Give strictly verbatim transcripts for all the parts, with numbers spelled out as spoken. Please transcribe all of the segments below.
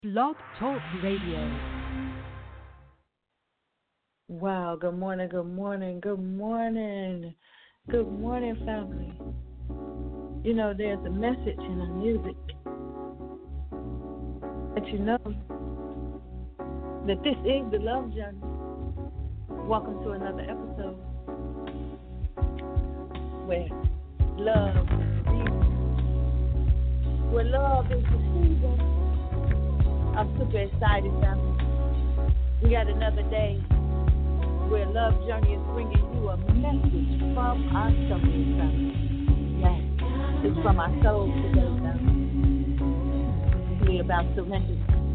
Blog Talk Radio. Wow, good morning, good morning, good morning, good morning, family. You know, there's a message in the music that you know that this is the love journey. Welcome to another episode where love is where love is the season. I'm super excited, family. We got another day where Love Journey is bringing you a message from our soul, family. Yes, it's from our soul today, family. It's really about surrender.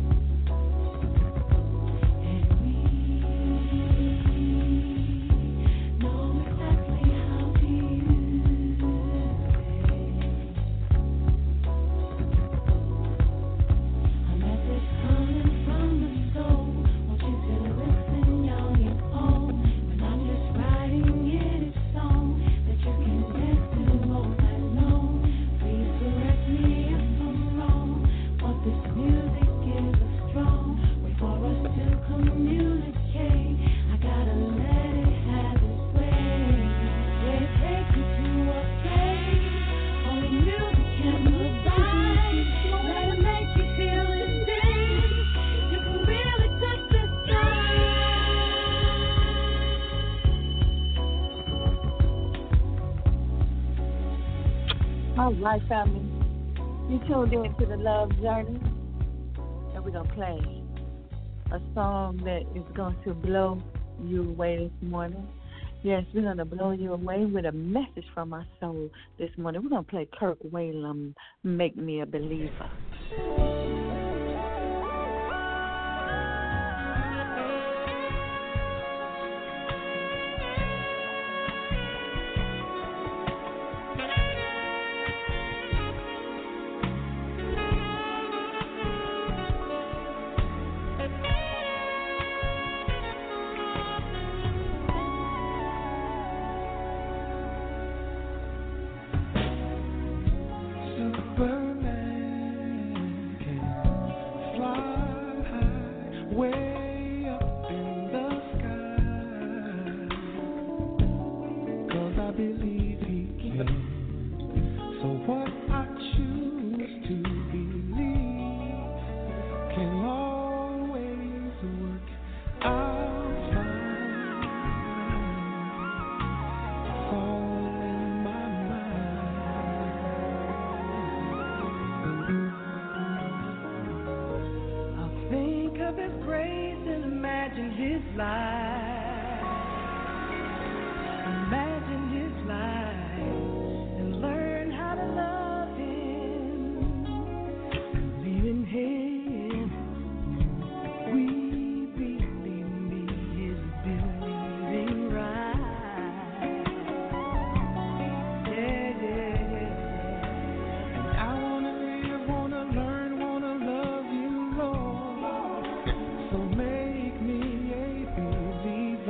All right, family. You tuned in to the Love Journey, and we're going to play a song that is going to blow you away this morning. Yes, we're going to blow you away with a message from our soul this morning. We're going to play Kirk Whalum, Make Me a Believer. Make me a believer.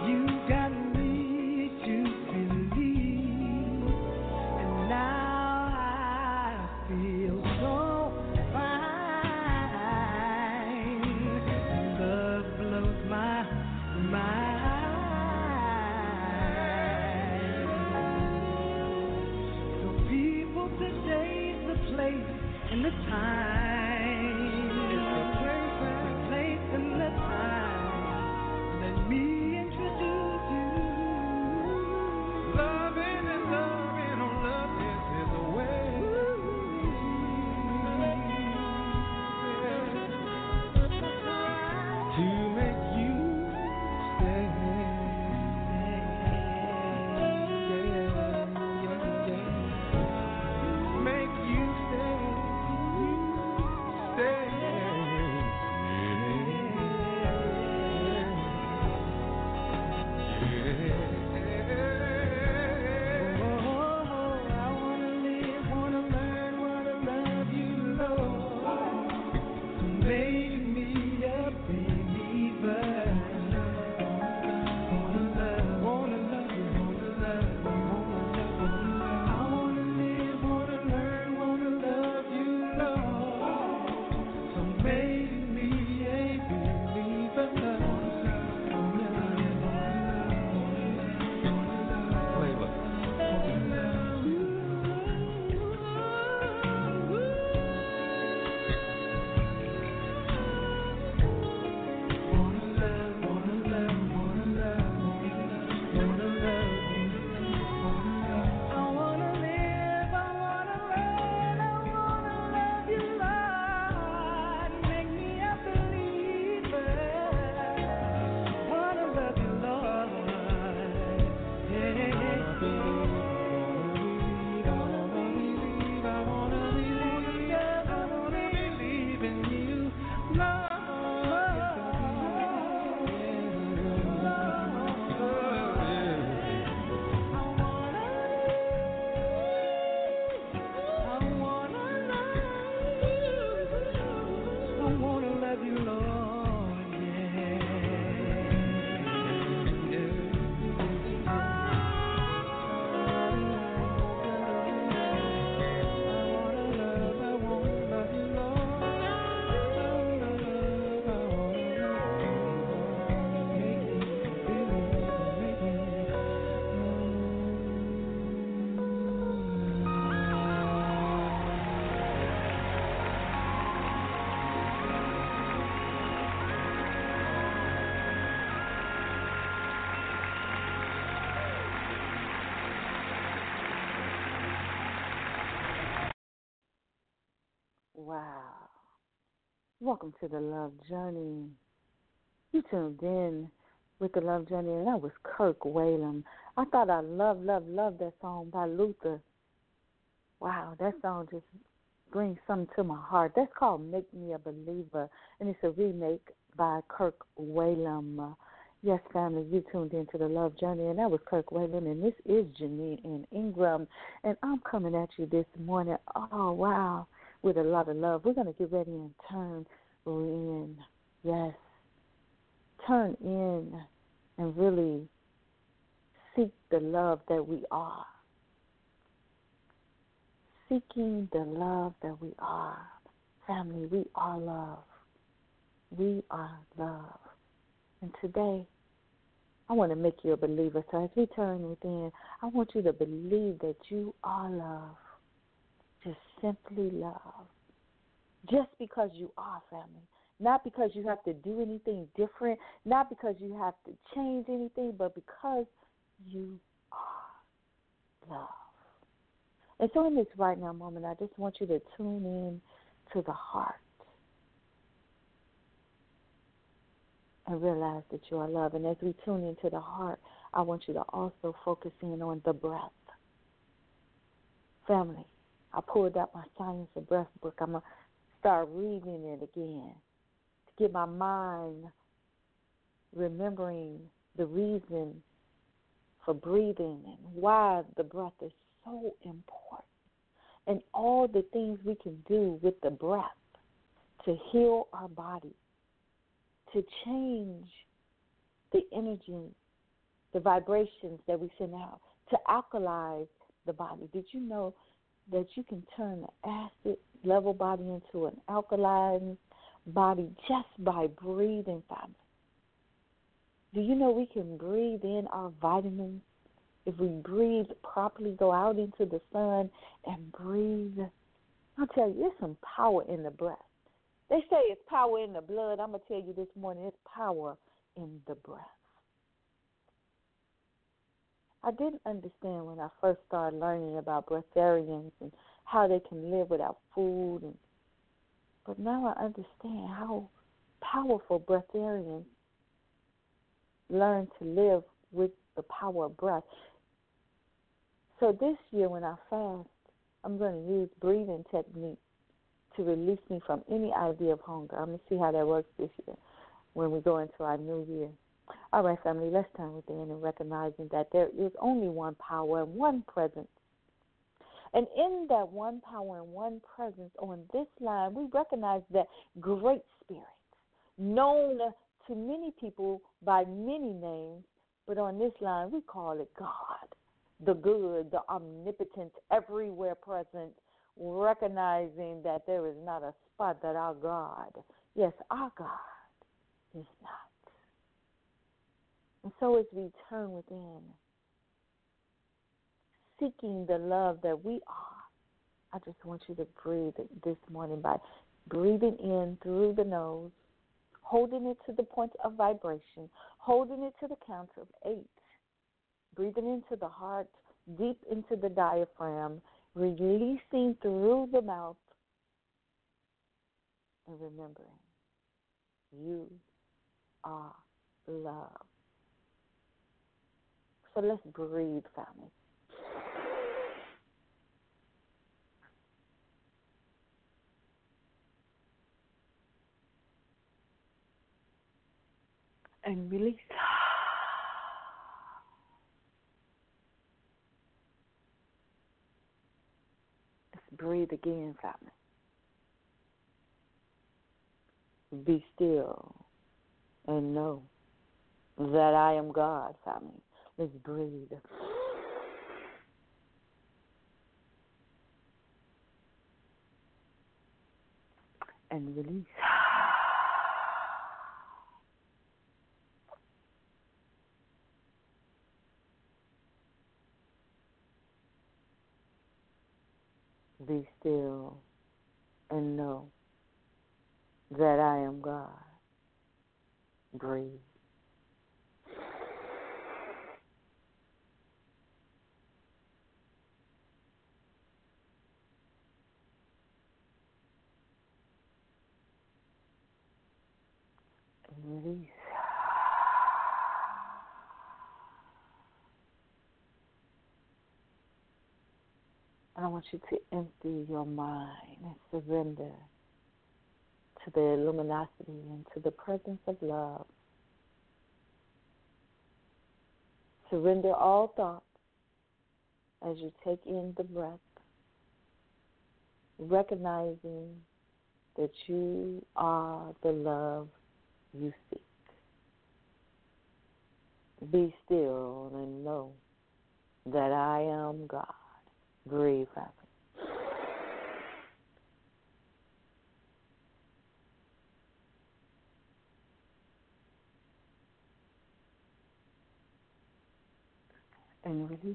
Wow. Welcome to the Love Journey. You tuned in with the Love Journey, and that was Kirk Whalum. I thought I love, love, love that song by Luther. Wow, that song just brings something to my heart. That's called Make Me a Believer, and it's a remake by Kirk Whalum. Yes, family, you tuned in to the Love Journey, and that was Kirk Whalum, and this is Janine and Ingram, and I'm coming at you this morning. Oh, wow. With a lot of love. We're going to get ready and turn in. Yes. Turn in and really seek the love that we are. Seeking the love that we are. Family, we are love. We are love. And today, I want to make you a believer. So as we turn within, I want you to believe that you are love. Just simply love. Just because you are, family. Not because you have to do anything different. Not because you have to change anything, but because you are love. And so in this right now moment, I just want you to tune in to the heart and realize that you are love. And as we tune into the heart, I want you to also focus in on the breath. Family, I pulled out my Science of Breath book. I'm going to start reading it again to get my mind remembering the reason for breathing and why the breath is so important and all the things we can do with the breath to heal our body, to change the energy the vibrations that we send out to alkalize the body. Did you know that you can turn an acid level body into an alkaline body just by breathing, family? Do you know we can breathe in our vitamins? If we breathe properly, go out into the sun and breathe. I'll tell you, there's some power in the breath. They say it's power in the blood. I'm going to tell you this morning, it's power in the breath. I didn't understand when I first started learning about breatharians and how they can live without food. And, but now I understand how powerful breatharians learn to live with the power of breath. So this year when I fast, I'm going to use breathing techniques to release me from any idea of hunger. I'm going to see how that works this year when we go into our new year. All right, family, let's turn within and recognizing that there is only one power and one presence. And in that one power and one presence on this line, we recognize that great spirit, known to many people by many names, but on this line we call it God, the good, the omnipotent, everywhere present, recognizing that there is not a spot that our God, yes, our God is not. And so as we turn within, seeking the love that we are, I just want you to breathe this morning by breathing in through the nose, holding it to the point of vibration, holding it to the count of eight, breathing into the heart, deep into the diaphragm, releasing through the mouth, and remembering you are love. So let's breathe, family. And release. Let's breathe again, family. Be still and know that I am God, family. Let's breathe. And release. Be still and know that I am God. Breathe. And release. And I want you to empty your mind and surrender to the luminosity and to the presence of love. Surrender all thoughts as you take in the breath, recognizing that you are the love you seek. Be still and know that I am God. Breathe, family. And release.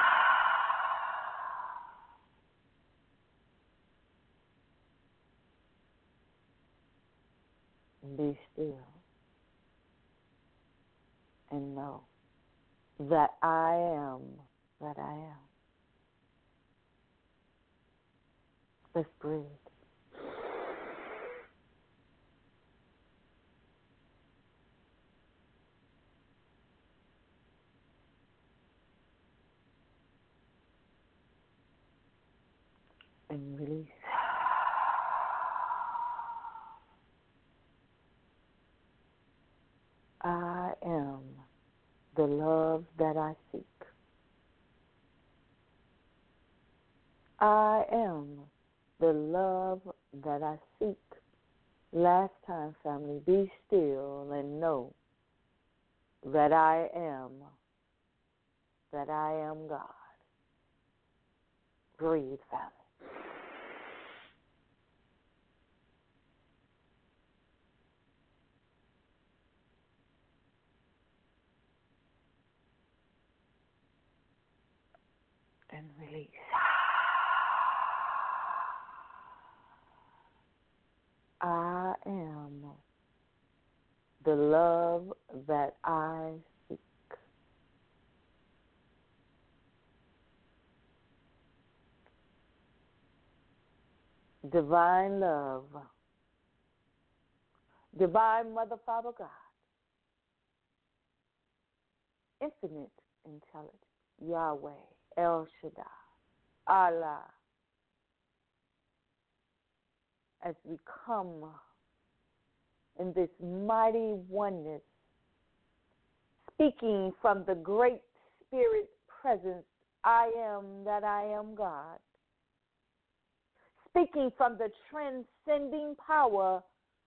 Be still and know that I am that I am. Let's breathe. And release. I am the love that I seek. I am the love that I seek. Last time, family, be still and know that I am that I am God. Breathe, family. And release. I am the love that I seek. Divine love, divine Mother, Father, God, infinite intelligence, Yahweh, El Shaddai, Allah, as we come in this mighty oneness, speaking from the great Spirit presence, I am that I am God, speaking from the transcending power,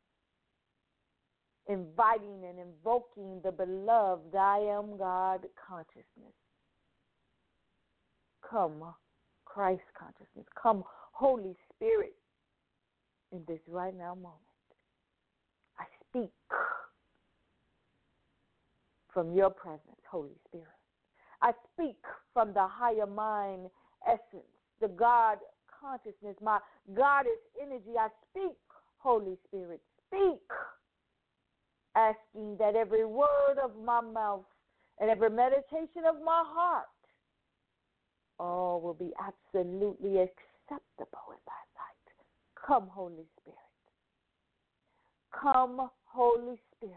inviting and invoking the beloved I am God consciousness. Come, Christ consciousness. Come, Holy Spirit, in this right now moment. I speak from your presence, Holy Spirit. I speak from the higher mind essence, the God consciousness, my goddess energy. I speak, Holy Spirit, speak, asking that every word of my mouth and every meditation of my heart all will be absolutely acceptable in thy sight. Come, Holy Spirit. Come, Holy Spirit,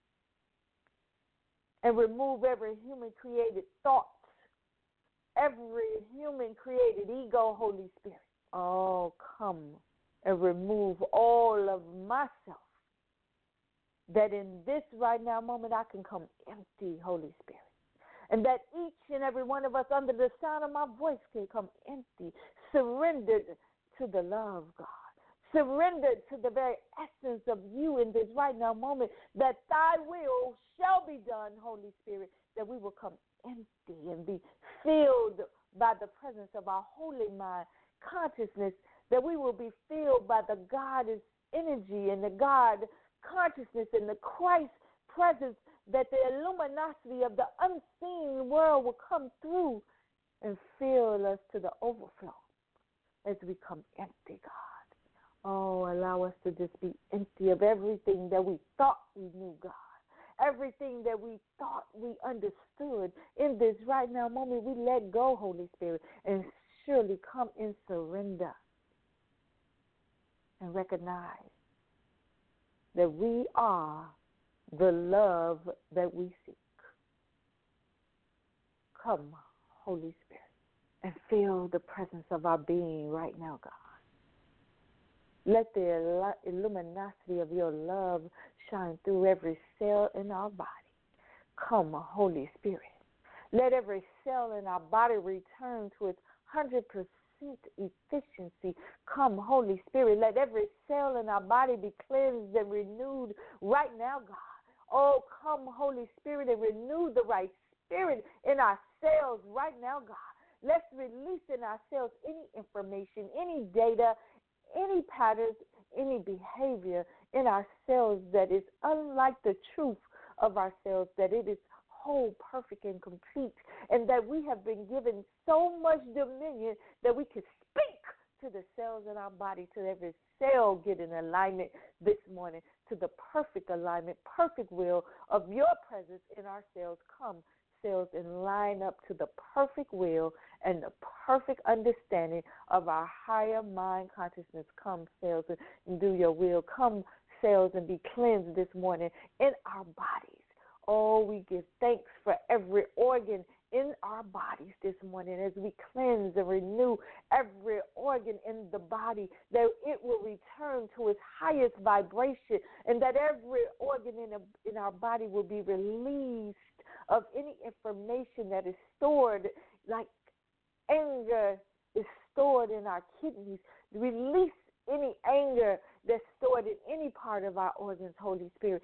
and remove every human created thought, every human created ego, Holy Spirit. Oh, come and remove all of myself, that in this right now moment I can come empty, Holy Spirit. And that each and every one of us under the sound of my voice can come empty, surrendered to the love of God, surrendered to the very essence of you in this right now moment, that thy will shall be done, Holy Spirit, that we will come empty and be filled by the presence of our holy mind consciousness, that we will be filled by the God's energy and the God consciousness and the Christ presence, that the luminosity of the unseen world will come through and fill us to the overflow as we come empty, God. Oh, allow us to just be empty of everything that we thought we knew, God. Everything that we thought we understood. In this right now moment, we let go, Holy Spirit, and surely come in surrender and recognize that we are the love that we seek. Come, Holy Spirit, and feel the presence of our being right now, God. Let the illuminosity of your love shine through every cell in our body. Come, Holy Spirit. Let every cell in our body return to its one hundred percent efficiency. Come, Holy Spirit. Let every cell in our body be cleansed and renewed right now, God. Oh, come, Holy Spirit, and renew the right spirit in our cells right now, God. Let's release in our cells any information, any data, any patterns, any behavior in our cells that is unlike the truth of ourselves, that it is whole, perfect, and complete, and that we have been given so much dominion that we can speak to the cells in our body, to every cell get in alignment this morning, to the perfect alignment, perfect will of your presence in our cells. Come, cells, and line up to the perfect will and the perfect understanding of our higher mind consciousness. Come, cells, and do your will. Come, cells, and be cleansed this morning in our bodies. Oh, we give thanks for every organ in our bodies this morning as we cleanse and renew every organ in the body, that it will return to its highest vibration, and that every organ in, a, in our body will be released of any information that is stored, like anger is stored in our kidneys. Release any anger that's stored in any part of our organs, Holy Spirit.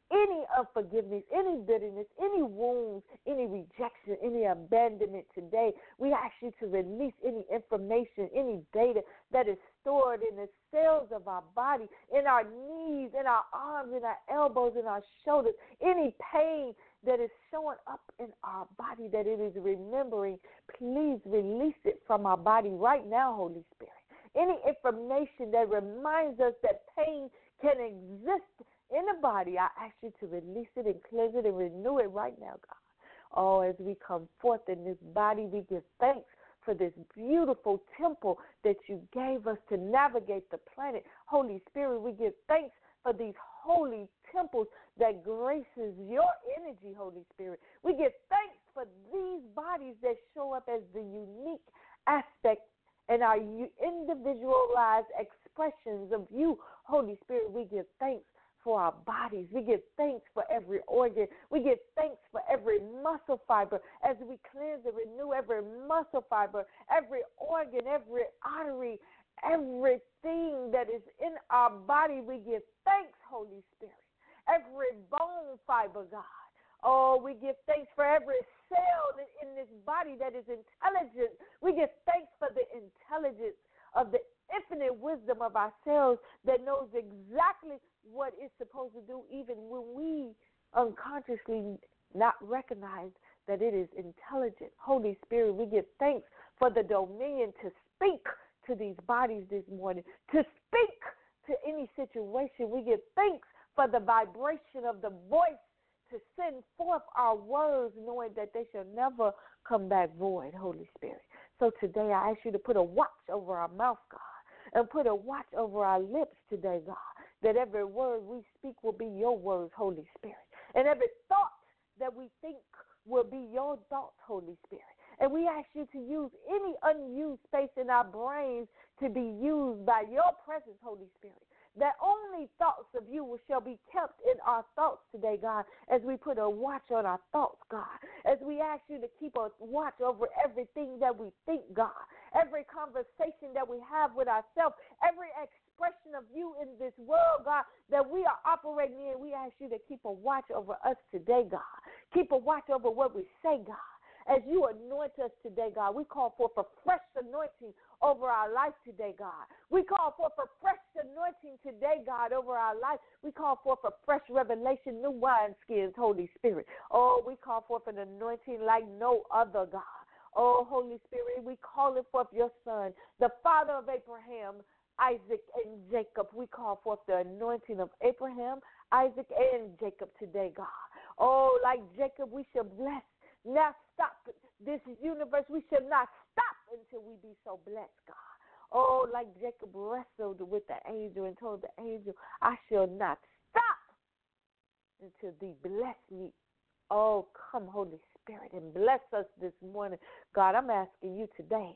any unforgiveness, any bitterness, any wounds, any rejection, any abandonment today. We ask you to release any information, any data that is stored in the cells of our body, in our knees, in our arms, in our elbows, in our shoulders, any pain that is showing up in our body that it is remembering. Please release it from our body right now, Holy Spirit. Any information that reminds us that pain can exist in the body, I ask you to release it and cleanse it and renew it right now, God. Oh, as we come forth in this body, we give thanks for this beautiful temple that you gave us to navigate the planet. Holy Spirit, we give thanks for these holy temples that graces your energy, Holy Spirit. We give thanks for these bodies that show up as the unique aspect and our individualized expressions of you, Holy Spirit. We give thanks for our bodies. We give thanks for every organ. We give thanks for every muscle fiber as we cleanse and renew every muscle fiber, every organ, every artery, everything that is in our body. We give thanks, Holy Spirit. Every bone fiber, God. Oh, we give thanks for every cell in this body that is intelligent. We give thanks for the intelligence of the infinite wisdom of our cells that knows exactly what it's supposed to do, even when we unconsciously not recognize that it is intelligent. Holy Spirit, we give thanks for the dominion to speak to these bodies this morning, to speak to any situation. We give thanks for the vibration of the voice to send forth our words, knowing that they shall never come back void, Holy Spirit. So today I ask you to put a watch over our mouth, God, and put a watch over our lips today, God, that every word we speak will be your words, Holy Spirit, and every thought that we think will be your thoughts, Holy Spirit. And we ask you to use any unused space in our brains to be used by your presence, Holy Spirit. That only thoughts of you shall be kept in our thoughts today, God, as we put a watch on our thoughts, God, as we ask you to keep a watch over everything that we think, God, every conversation that we have with ourselves, every expression of you in this world, God, that we are operating in. We ask you to keep a watch over us today, God. Keep a watch over what we say, God. As you anoint us today, God, we call for a fresh anointing over our life today, God. We call for a fresh anointing today, God, over our life. We call for a fresh revelation, new wineskins, Holy Spirit. Oh, we call for an anointing like no other, God. Oh, Holy Spirit, we call it forth your Son, the Father of Abraham, Isaac, and Jacob. We call forth the anointing of Abraham, Isaac, and Jacob today, God. Oh, like Jacob, we shall bless. Now stop this universe. We shall not stop until we be so blessed, God. Oh, like Jacob wrestled with the angel and told the angel, I shall not stop until thee bless me. Oh, come, Holy Spirit, and bless us this morning. God, I'm asking you today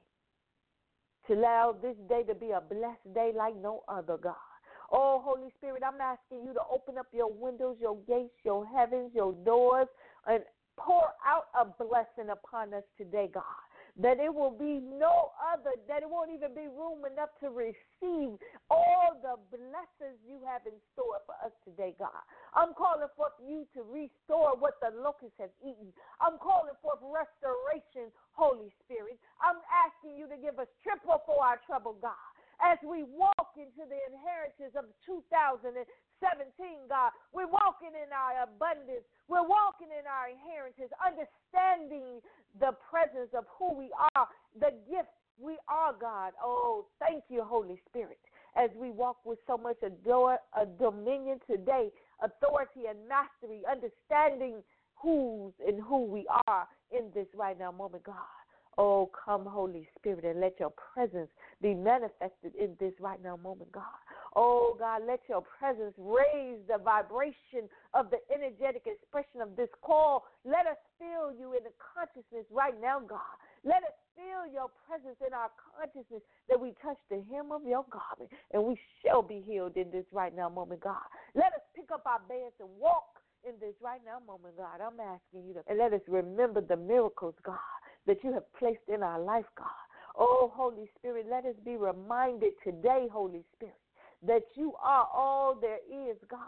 to allow this day to be a blessed day like no other, God. Oh, Holy Spirit, I'm asking you to open up your windows, your gates, your heavens, your doors, and pour out a blessing upon us today, God, that it will be no other, that it won't even be room enough to receive all the blessings you have in store for us today, God. I'm calling forth you to restore what the locusts have eaten. I'm calling forth restoration, Holy Spirit. I'm asking you to give us triple for our trouble, God, as we walk into the inheritance of two thousand seventeen, God. We're walking in our abundance. We're walking in our inheritance, understanding the presence of who we are, the gift we are, God. Oh, thank you, Holy Spirit, as we walk with so much adore, a dominion today, authority and mastery, understanding whose and who we are in this right now moment, God. Oh, come, Holy Spirit, and let your presence be manifested in this right now moment, God. Oh, God, let your presence raise the vibration of the energetic expression of this call. Let us feel you in the consciousness right now, God. Let us feel your presence in our consciousness that we touch the hem of your garment, and we shall be healed in this right now moment, God. Let us pick up our beds and walk in this right now moment, God. I'm asking you to, and let us remember the miracles, God, that you have placed in our life, God. Oh, Holy Spirit, let us be reminded today, Holy Spirit, that you are all there is, God.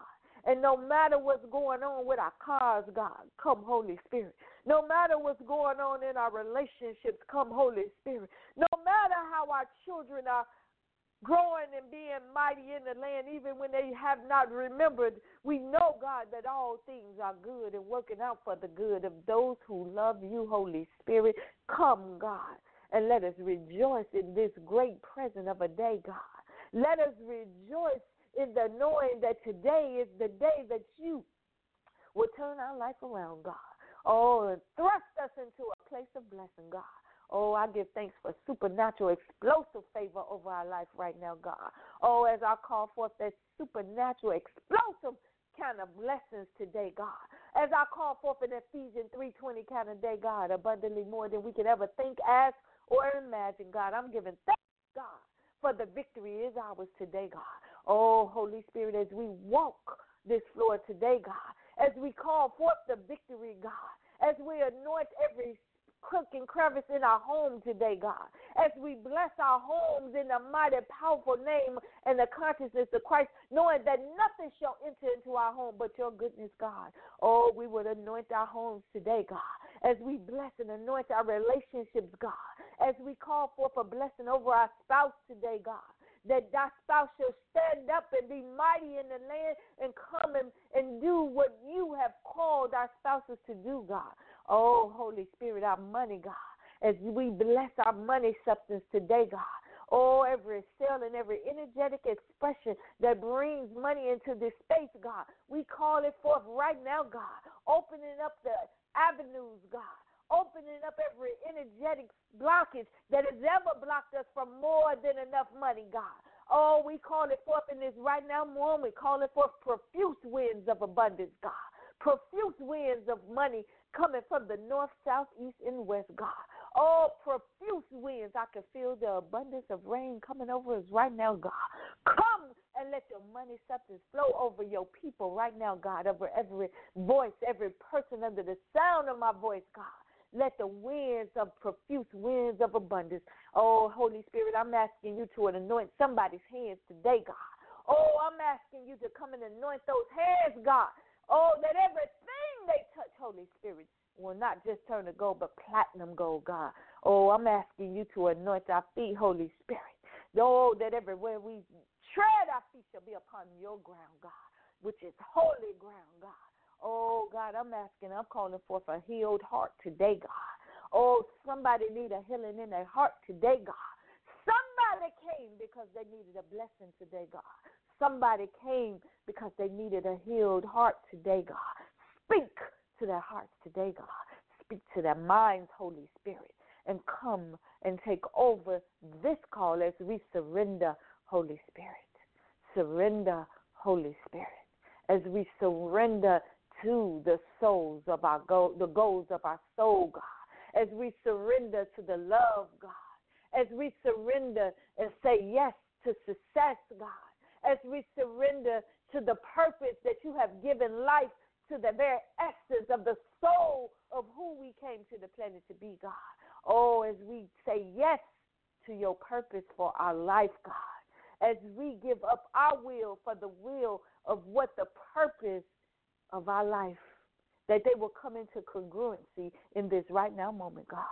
And no matter what's going on with our cars, God, come, Holy Spirit. No matter what's going on in our relationships, come, Holy Spirit. No matter how our children are growing and being mighty in the land, even when they have not remembered, we know, God, that all things are good and working out for the good of those who love you, Holy Spirit. Come, God, and let us rejoice in this great present of a day, God. Let us rejoice in the knowing that today is the day that you will turn our life around, God. Oh, and thrust us into a place of blessing, God. Oh, I give thanks for supernatural, explosive favor over our life right now, God. Oh, as I call forth that supernatural, explosive kind of blessings today, God. As I call forth an Ephesians three twenty kind of day, God, abundantly more than we could ever think, ask, or imagine, God. I'm giving thanks, God, for the victory is ours today, God. Oh, Holy Spirit, as we walk this floor today, God, as we call forth the victory, God, as we anoint every crook and crevice in our home today, God, as we bless our homes in the mighty, powerful name and the consciousness of Christ, knowing that nothing shall enter into our home but your goodness, God. Oh, we would anoint our homes today, God, as we bless and anoint our relationships, God, as we call forth a blessing over our spouse today, God, that thy spouse shall stand up and be mighty in the land and come and, and do what you have called our spouses to do, God. Oh, Holy Spirit, our money, God, as we bless our money substance today, God. Oh, every cell and every energetic expression that brings money into this space, God, we call it forth right now, God, opening up the avenues, God, opening up every energetic blockage that has ever blocked us from more than enough money, God. Oh, we call it forth in this right now moment. We call it forth profuse winds of abundance, God. Profuse winds of money coming from the north, south, east, and west, God. Oh, profuse winds. I can feel the abundance of rain coming over us right now, God. Come and let your money substance flow over your people right now, God, over every voice, every person under the sound of my voice, God. Let the winds of profuse winds of abundance. Oh, Holy Spirit, I'm asking you to anoint somebody's hands today, God. Oh, I'm asking you to come and anoint those hands, God. Oh, that everything they touch, Holy Spirit, will not just turn to gold, but platinum gold, God. Oh, I'm asking you to anoint our feet, Holy Spirit. Oh, that everywhere we tread, our feet shall be upon your ground, God, which is holy ground, God. Oh, God, I'm asking, I'm calling forth a healed heart today, God. Oh, somebody need a healing in their heart today, God. Somebody came because they needed a blessing today, God. Somebody came because they needed a healed heart today, God. Speak to their hearts today, God. Speak to their minds, Holy Spirit, and come and take over this call as we surrender, Holy Spirit. Surrender, Holy Spirit, as we surrender to the souls of our goal, the goals of our soul, God, as we surrender to the love, God, as we surrender and say yes to success, God, as we surrender to the purpose that you have given life to the very essence of the soul of who we came to the planet to be, God. Oh, as we say yes to your purpose for our life, God, as we give up our will for the will of what the purpose of our life, that they will come into congruency in this right now moment, God.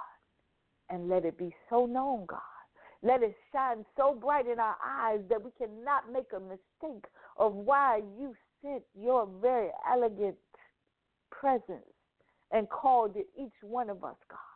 And let it be so known, God. Let it shine so bright in our eyes that we cannot make a mistake of why you sent your very elegant presence and called it each one of us, God.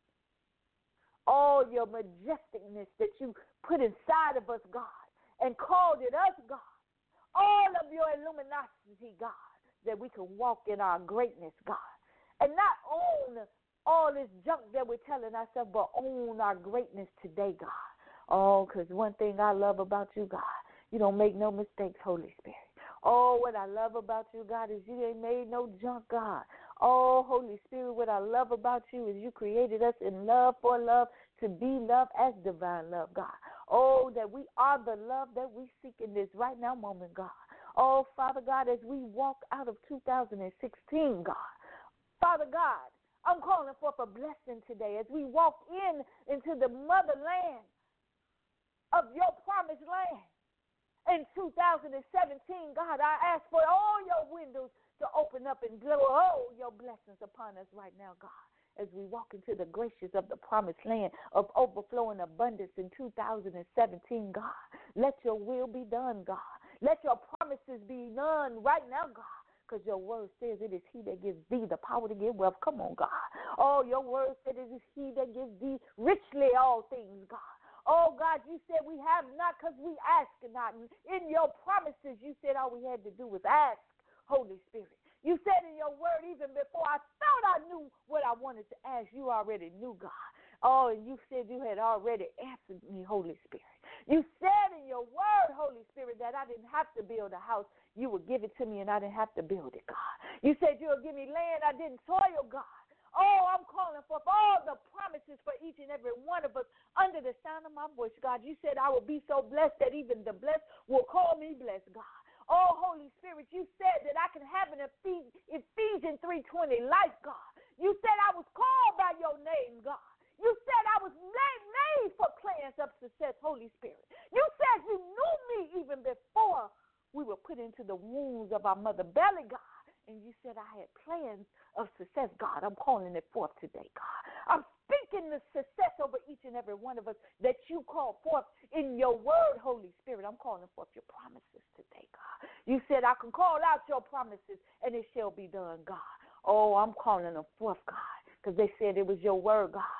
All your majesticness that you put inside of us, God, and called it us, God. All of your illuminosity, God, that we can walk in our greatness, God, and not own all this junk that we're telling ourselves, but own our greatness today, God. Oh, because one thing I love about you, God, you don't make no mistakes, Holy Spirit. Oh, what I love about you, God, is you ain't made no junk, God. Oh, Holy Spirit, what I love about you is you created us in love for love to be love as divine love, God. Oh, that we are the love that we seek in this right now moment, God. Oh, Father God, as we walk out of two thousand sixteen, God, Father God, I'm calling forth a blessing today as we walk in into the motherland of your promised land. In two thousand seventeen, God, I ask for all your windows to open up and blow all your blessings upon us right now, God, as we walk into the gracious of the promised land of overflowing abundance in two thousand seventeen, God. Let your will be done, God. Let your promises be done right now, God, because your word says it is he that gives thee the power to get wealth. Come on, God. Oh, your word said it is he that gives thee richly all things, God. Oh, God, you said we have not because we ask not. In your promises, you said all we had to do was ask, Holy Spirit. You said in your word, even before I thought I knew what I wanted to ask, you already knew, God. Oh, and you said you had already answered me, Holy Spirit. You said in your word, Holy Spirit, that I didn't have to build a house. You would give it to me, and I didn't have to build it, God. You said you would give me land I didn't toil, God. Oh, I'm calling for all the promises for each and every one of us under the sound of my voice, God. You said I will be so blessed that even the blessed will call me blessed, God. Oh, Holy Spirit, you said that I can have an Ephesians three twenty life, God. You said I was called by your name, God. You said I was made, made for plans of success, Holy Spirit. You said you knew me even before we were put into the wombs of our mother belly, God. And you said I had plans of success, God. I'm calling it forth today, God. I'm speaking the success over each and every one of us that you call forth in your word, Holy Spirit. I'm calling forth your promises today, God. You said I can call out your promises and it shall be done, God. Oh, I'm calling them forth, God, because they said it was your word, God.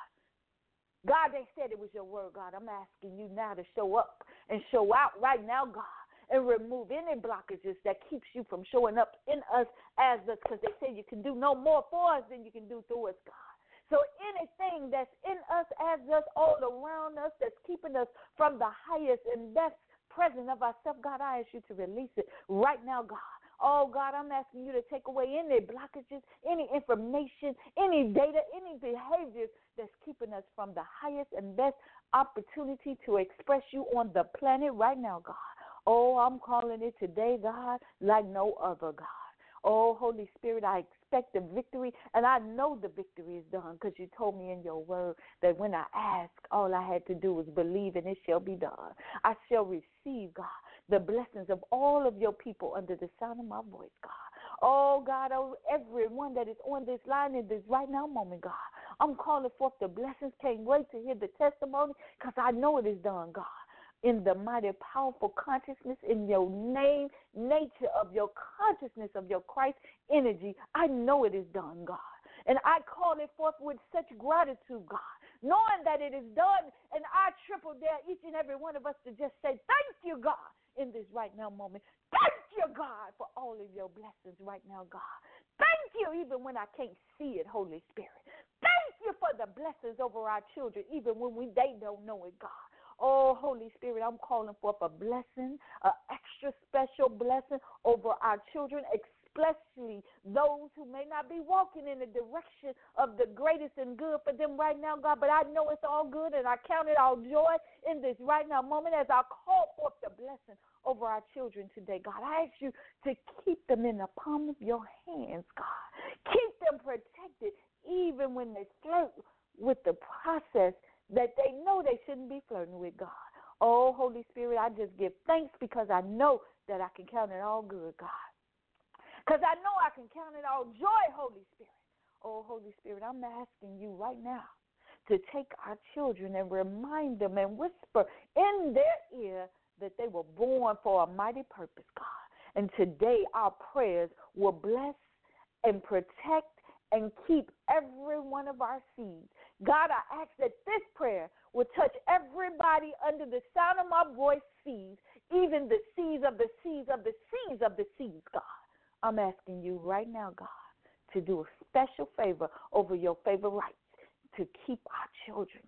God, they said it was your word, God. I'm asking you now to show up and show out right now, God, and remove any blockages that keeps you from showing up in us as us, because they say you can do no more for us than you can do through us, God. So anything that's in us, as us, all around us, that's keeping us from the highest and best presence of ourselves, God, I ask you to release it right now, God. Oh, God, I'm asking you to take away any blockages, any information, any data, any behaviors that's keeping us from the highest and best opportunity to express you on the planet right now, God. Oh, I'm calling it today, God, like no other, God. Oh, Holy Spirit, I expect the victory, and I know the victory is done because you told me in your word that when I ask, all I had to do was believe, and it shall be done. I shall receive, God, the blessings of all of your people under the sound of my voice, God. Oh, God, oh, everyone that is on this line in this right now moment, God, I'm calling forth the blessings. Can't wait to hear the testimony because I know it is done, God. In the mighty, powerful consciousness, in your name, nature of your consciousness of your Christ energy, I know it is done, God. And I call it forth with such gratitude, God, knowing that it is done. And I triple dare each and every one of us to just say, thank you, God, in this right now moment. Thank you, God, for all of your blessings right now, God. Thank you, even when I can't see it, Holy Spirit. Thank you for the blessings over our children, even when we they don't know it, God. Oh, Holy Spirit, I'm calling forth a blessing, an extra special blessing over our children, especially those who may not be walking in the direction of the greatest and good for them right now, God. But I know it's all good, and I count it all joy in this right now moment as I call forth the blessing over our children today, God. I ask you to keep them in the palm of your hands, God. Keep them protected even when they flirt with the process that they know they shouldn't be flirting with, God. Oh, Holy Spirit, I just give thanks because I know that I can count it all good, God. Because I know I can count it all joy, Holy Spirit. Oh, Holy Spirit, I'm asking you right now to take our children and remind them and whisper in their ear that they were born for a mighty purpose, God. And today our prayers will bless and protect and keep every one of our seeds. God, I ask that this prayer will touch everybody under the sound of my voice seeds, even the seeds of the seeds of the seeds of the seeds, God. I'm asking you right now, God, to do a special favor over your favor rights, to keep our children,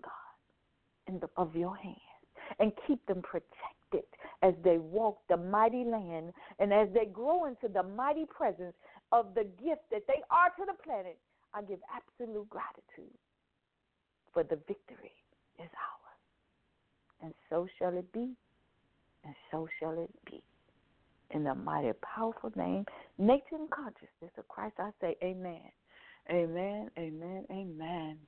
God, in the of your hands, and keep them protected as they walk the mighty land and as they grow into the mighty presence of the gift that they are to the planet. I give absolute gratitude, for the victory is ours. And so shall it be, and so shall it be. In the mighty, powerful name, nature and consciousness of Christ, I say amen. Amen, amen, amen.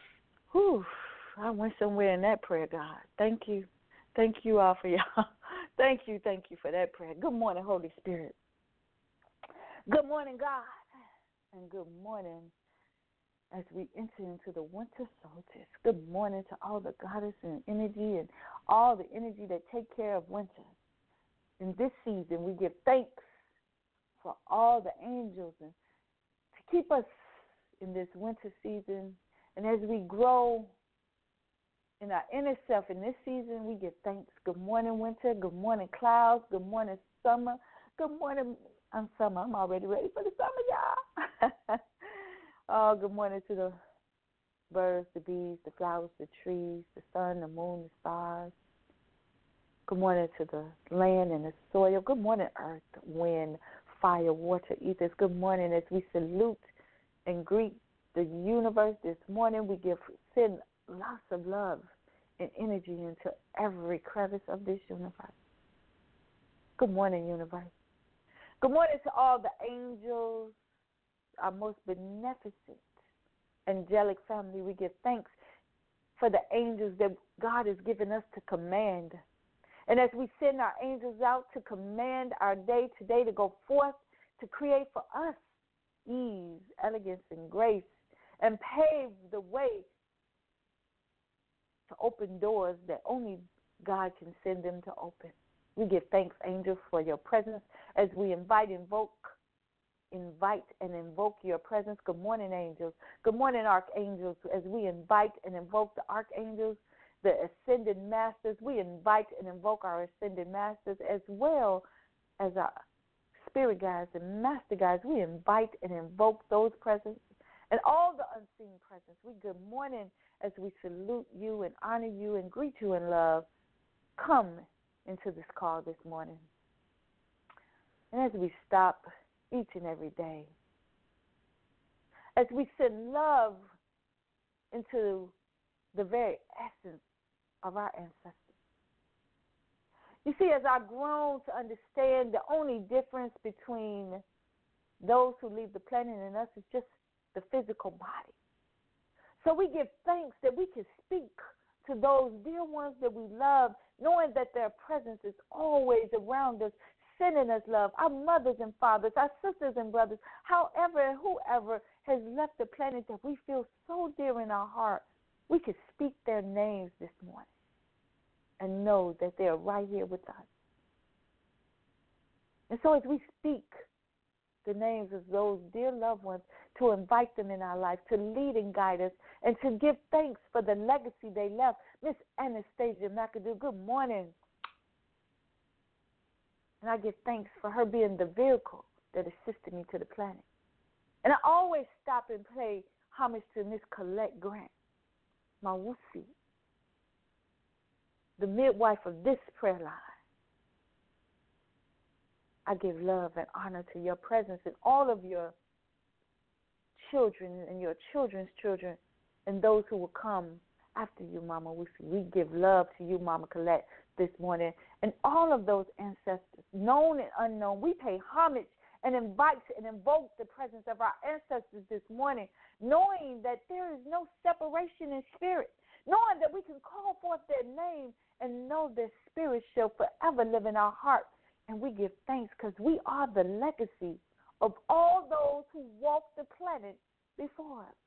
Whew, I went somewhere in that prayer, God. Thank you. Thank you all for y'all. Thank you, thank you for that prayer. Good morning, Holy Spirit. Good morning, God. And good morning as we enter into the winter solstice. Good morning to all the goddess and energy and all the energy that take care of winter. In this season, we give thanks for all the angels and to keep us in this winter season. And as we grow in our inner self in this season, we give thanks. Good morning, winter. Good morning, clouds. Good morning, summer. Good morning. I'm summer. I'm already ready for the summer, y'all. Oh, good morning to the birds, the bees, the flowers, the trees, the sun, the moon, the stars. Good morning to the land and the soil. Good morning, earth, wind, fire, water, ethers. Good morning as we salute and greet the universe this morning. We give send lots of love and energy into every crevice of this universe. Good morning, universe. Good morning to all the angels, our most beneficent angelic family. We give thanks for the angels that God has given us to command. And as we send our angels out to command our day today to go forth to create for us ease, elegance, and grace, and pave the way to open doors that only God can send them to open. We give thanks, angels, for your presence as we invite, invoke, invite, and invoke your presence. Good morning, angels. Good morning, archangels. As we invite and invoke the archangels, the ascended masters, we invite and invoke our ascended masters as well as our spirit guides and master guides. We invite and invoke those presence and all the unseen presence. We good morning as we salute you and honor you and greet you in love. Come into this call this morning. And as we stop each and every day, as we send love into the very essence of our ancestors. You see, as I've grown to understand the only difference between those who leave the planet and us is just the physical body. So we give thanks that we can speak to those dear ones that we love, knowing that their presence is always around us, sending us love, our mothers and fathers, our sisters and brothers, however and whoever has left the planet that we feel so dear in our heart, we can speak their names this morning and know that they are right here with us. And so as we speak the names of those dear loved ones, to invite them in our life, to lead and guide us, and to give thanks for the legacy they left. Miss Anastasia McAdoo, good morning. And I give thanks for her being the vehicle that assisted me to the planet. And I always stop and pay homage to Miss Colette Grant, my wussy, the midwife of this prayer line. I give love and honor to your presence and all of your children and your children's children and those who will come after you, Mama Wussy. We give love to you, Mama Colette, this morning. And all of those ancestors, known and unknown, we pay homage and invite and invoke the presence of our ancestors this morning, knowing that there is no separation in spirit, knowing that we can call forth their name and know their spirit shall forever live in our hearts. And we give thanks because we are the legacy of all those who walked the planet before us.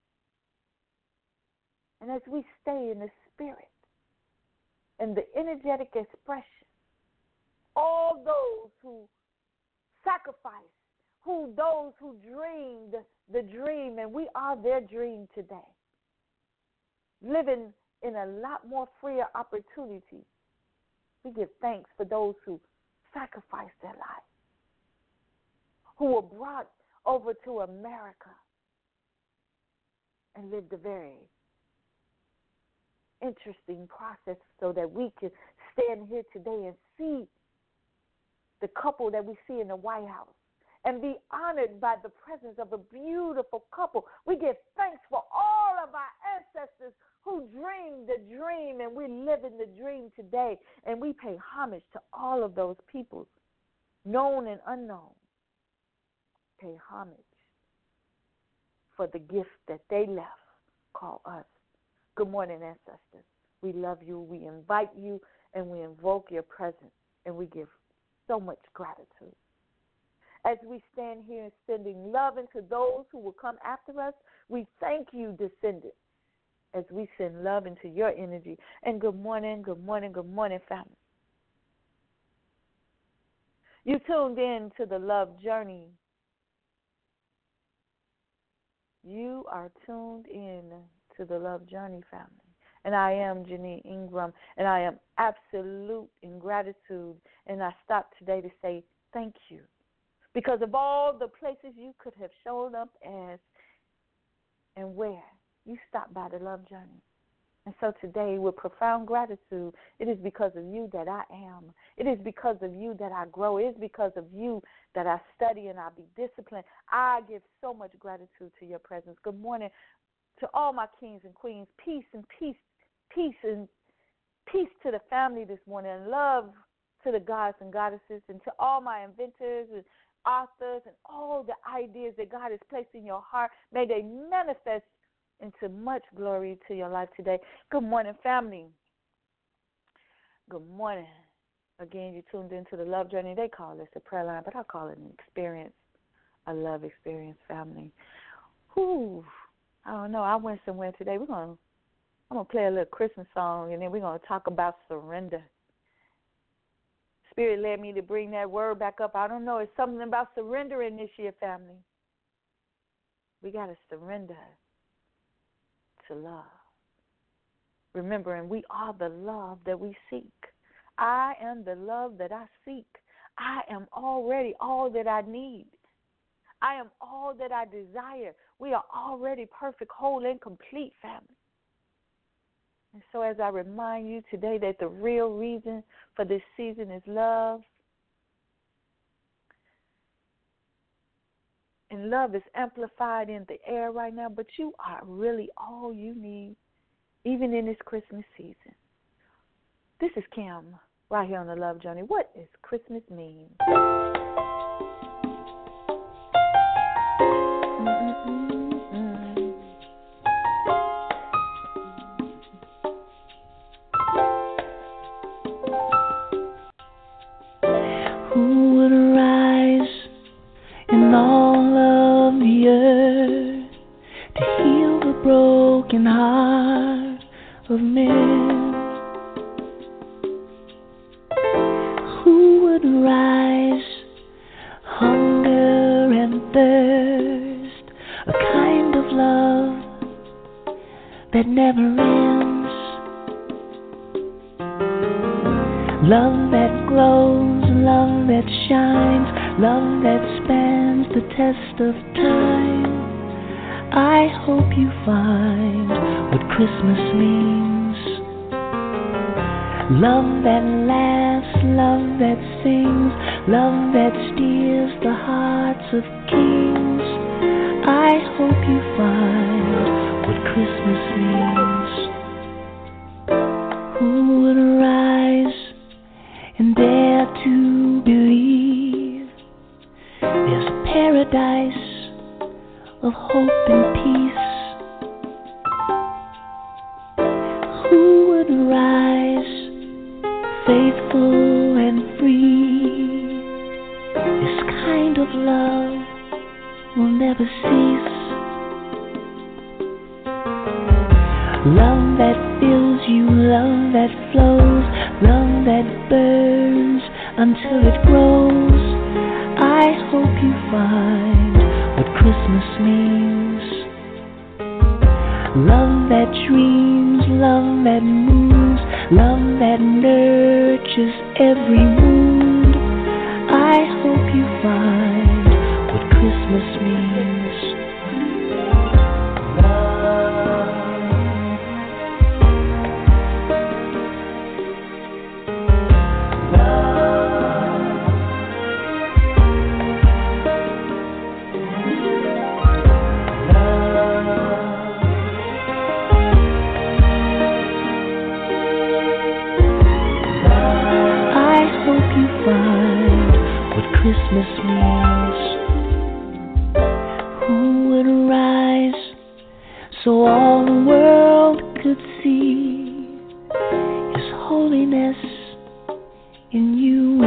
And as we stay in the spirit and the energetic expression, all those who sacrificed, who those who dreamed the dream, and we are their dream today, living in a lot more freer opportunity. We give thanks for those who sacrificed their lives, who were brought over to America and lived a very interesting process so that we can stand here today and see the couple that we see in the White House and be honored by the presence of a beautiful couple. We give thanks for all of our ancestors who dreamed the dream, and we live in the dream today. And we pay homage to all of those people, known and unknown. Pay homage for the gift that they left, called us. Good morning, ancestors. We love you. We invite you, and we invoke your presence and we give so much gratitude. As we stand here sending love into those who will come after us, we thank you, descendants, as we send love into your energy. And good morning, good morning, good morning, family. You tuned in to the Love Journey. You are tuned in to the Love Journey, family. And I am Janine Ingram, and I am absolute in gratitude. And I stopped today to say thank you. Because of all the places you could have shown up as and where, you stopped by the Love Journey. And so today, with profound gratitude, it is because of you that I am. It is because of you that I grow. It is because of you that I study and I be disciplined. I give so much gratitude to your presence. Good morning to all my kings and queens. Peace and peace, peace and peace to the family this morning. And love to the gods and goddesses, and to all my inventors and authors and all the ideas that God has placed in your heart. May they manifest into much glory to your life today. Good morning, family. Good morning. Again, you tuned into the Love Journey. They call this a prayer line, but I call it an experience, a love experience, family. Whew. I don't know. I went somewhere today. We're gonna, I'm gonna play a little Christmas song, and then we're gonna talk about surrender. Spirit led me to bring that word back up. I don't know. It's something about surrendering this year, family. We gotta surrender to love. Remembering we are the love that we seek. I am the love that I seek. I am already all that I need. I am all that I desire. We are already perfect, whole, and complete, family. And so as I remind you today that the real reason for this season is love, and love is amplified in the air right now, but you are really all you need, even in this Christmas season. This is Kim, right here on the Love Journey. What does Christmas mean? Who would arise in all of the earth to heal the broken heart of men? Who would rise, hunger and thirst, a kind of love that never ends, love that glows, love that shines, love that spans the test of time. I hope you find what Christmas means. Love that laughs, love that sings, love that steers the hearts of kings. I hope you find what Christmas means. Who would arise and dare to believe there's a paradise of hope and peace? Who would rise faithful and free? This kind of love will never cease. Love that fills you, love that flows, love that burns until it grows. I hope you find what Christmas means. Love that dreams, love that moves, love that nurtures every wound. I hope you find what Christmas means. Christmas means. Who would arise so all the world could see His holiness in you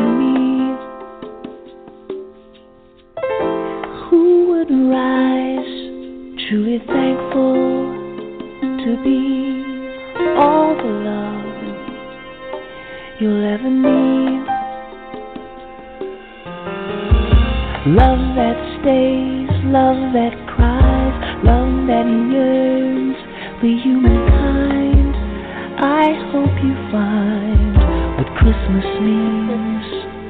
all the love you'll ever need. Love that stays, love that cries, love that yearns for humankind. I hope you find what Christmas means.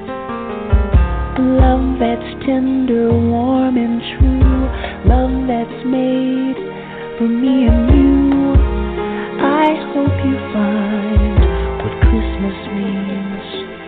Love that's tender, warm and true, love that's made for me and you. I hope you find what Christmas means.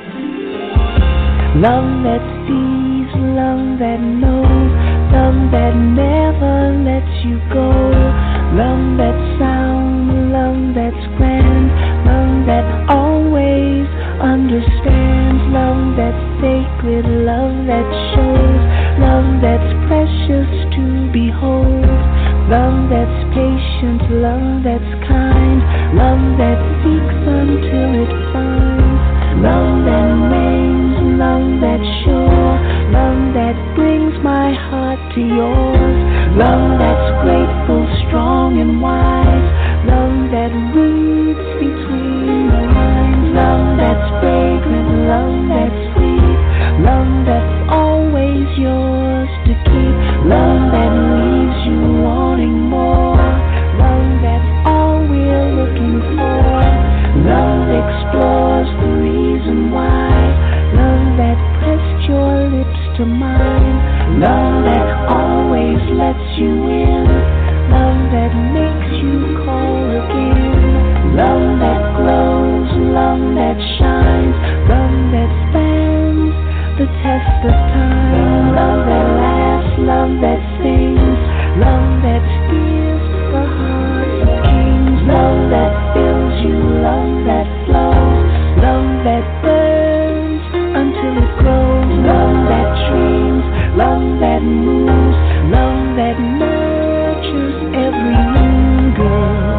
Love that sees, love that knows, love that never lets you go. Love that's sound, love that's grand, love that always understands. Love that's sacred, love that shows, love that's precious to behold. Love that's patient, love that's kind, love that seeks until it finds. Love that remains, love that's sure, love that brings my heart to yours. Love that's grateful, strong and wise, love that reads between the lines. Love that's fragrant, love that's sweet, love that's always yours to keep. Love that leaves you wanting more, love that's all we're looking for. Love explores the reason why, love that pressed your lips to mine. Love that always lets you in, love that makes you call again. Love that glows, love that shines, love that stands the test of time. Love that laughs, love that sings, love that steals the hearts of kings. Love that fills you, love that flows, love that burns until it grows. Love that dreams, love that moves, love that nurtures every new girl.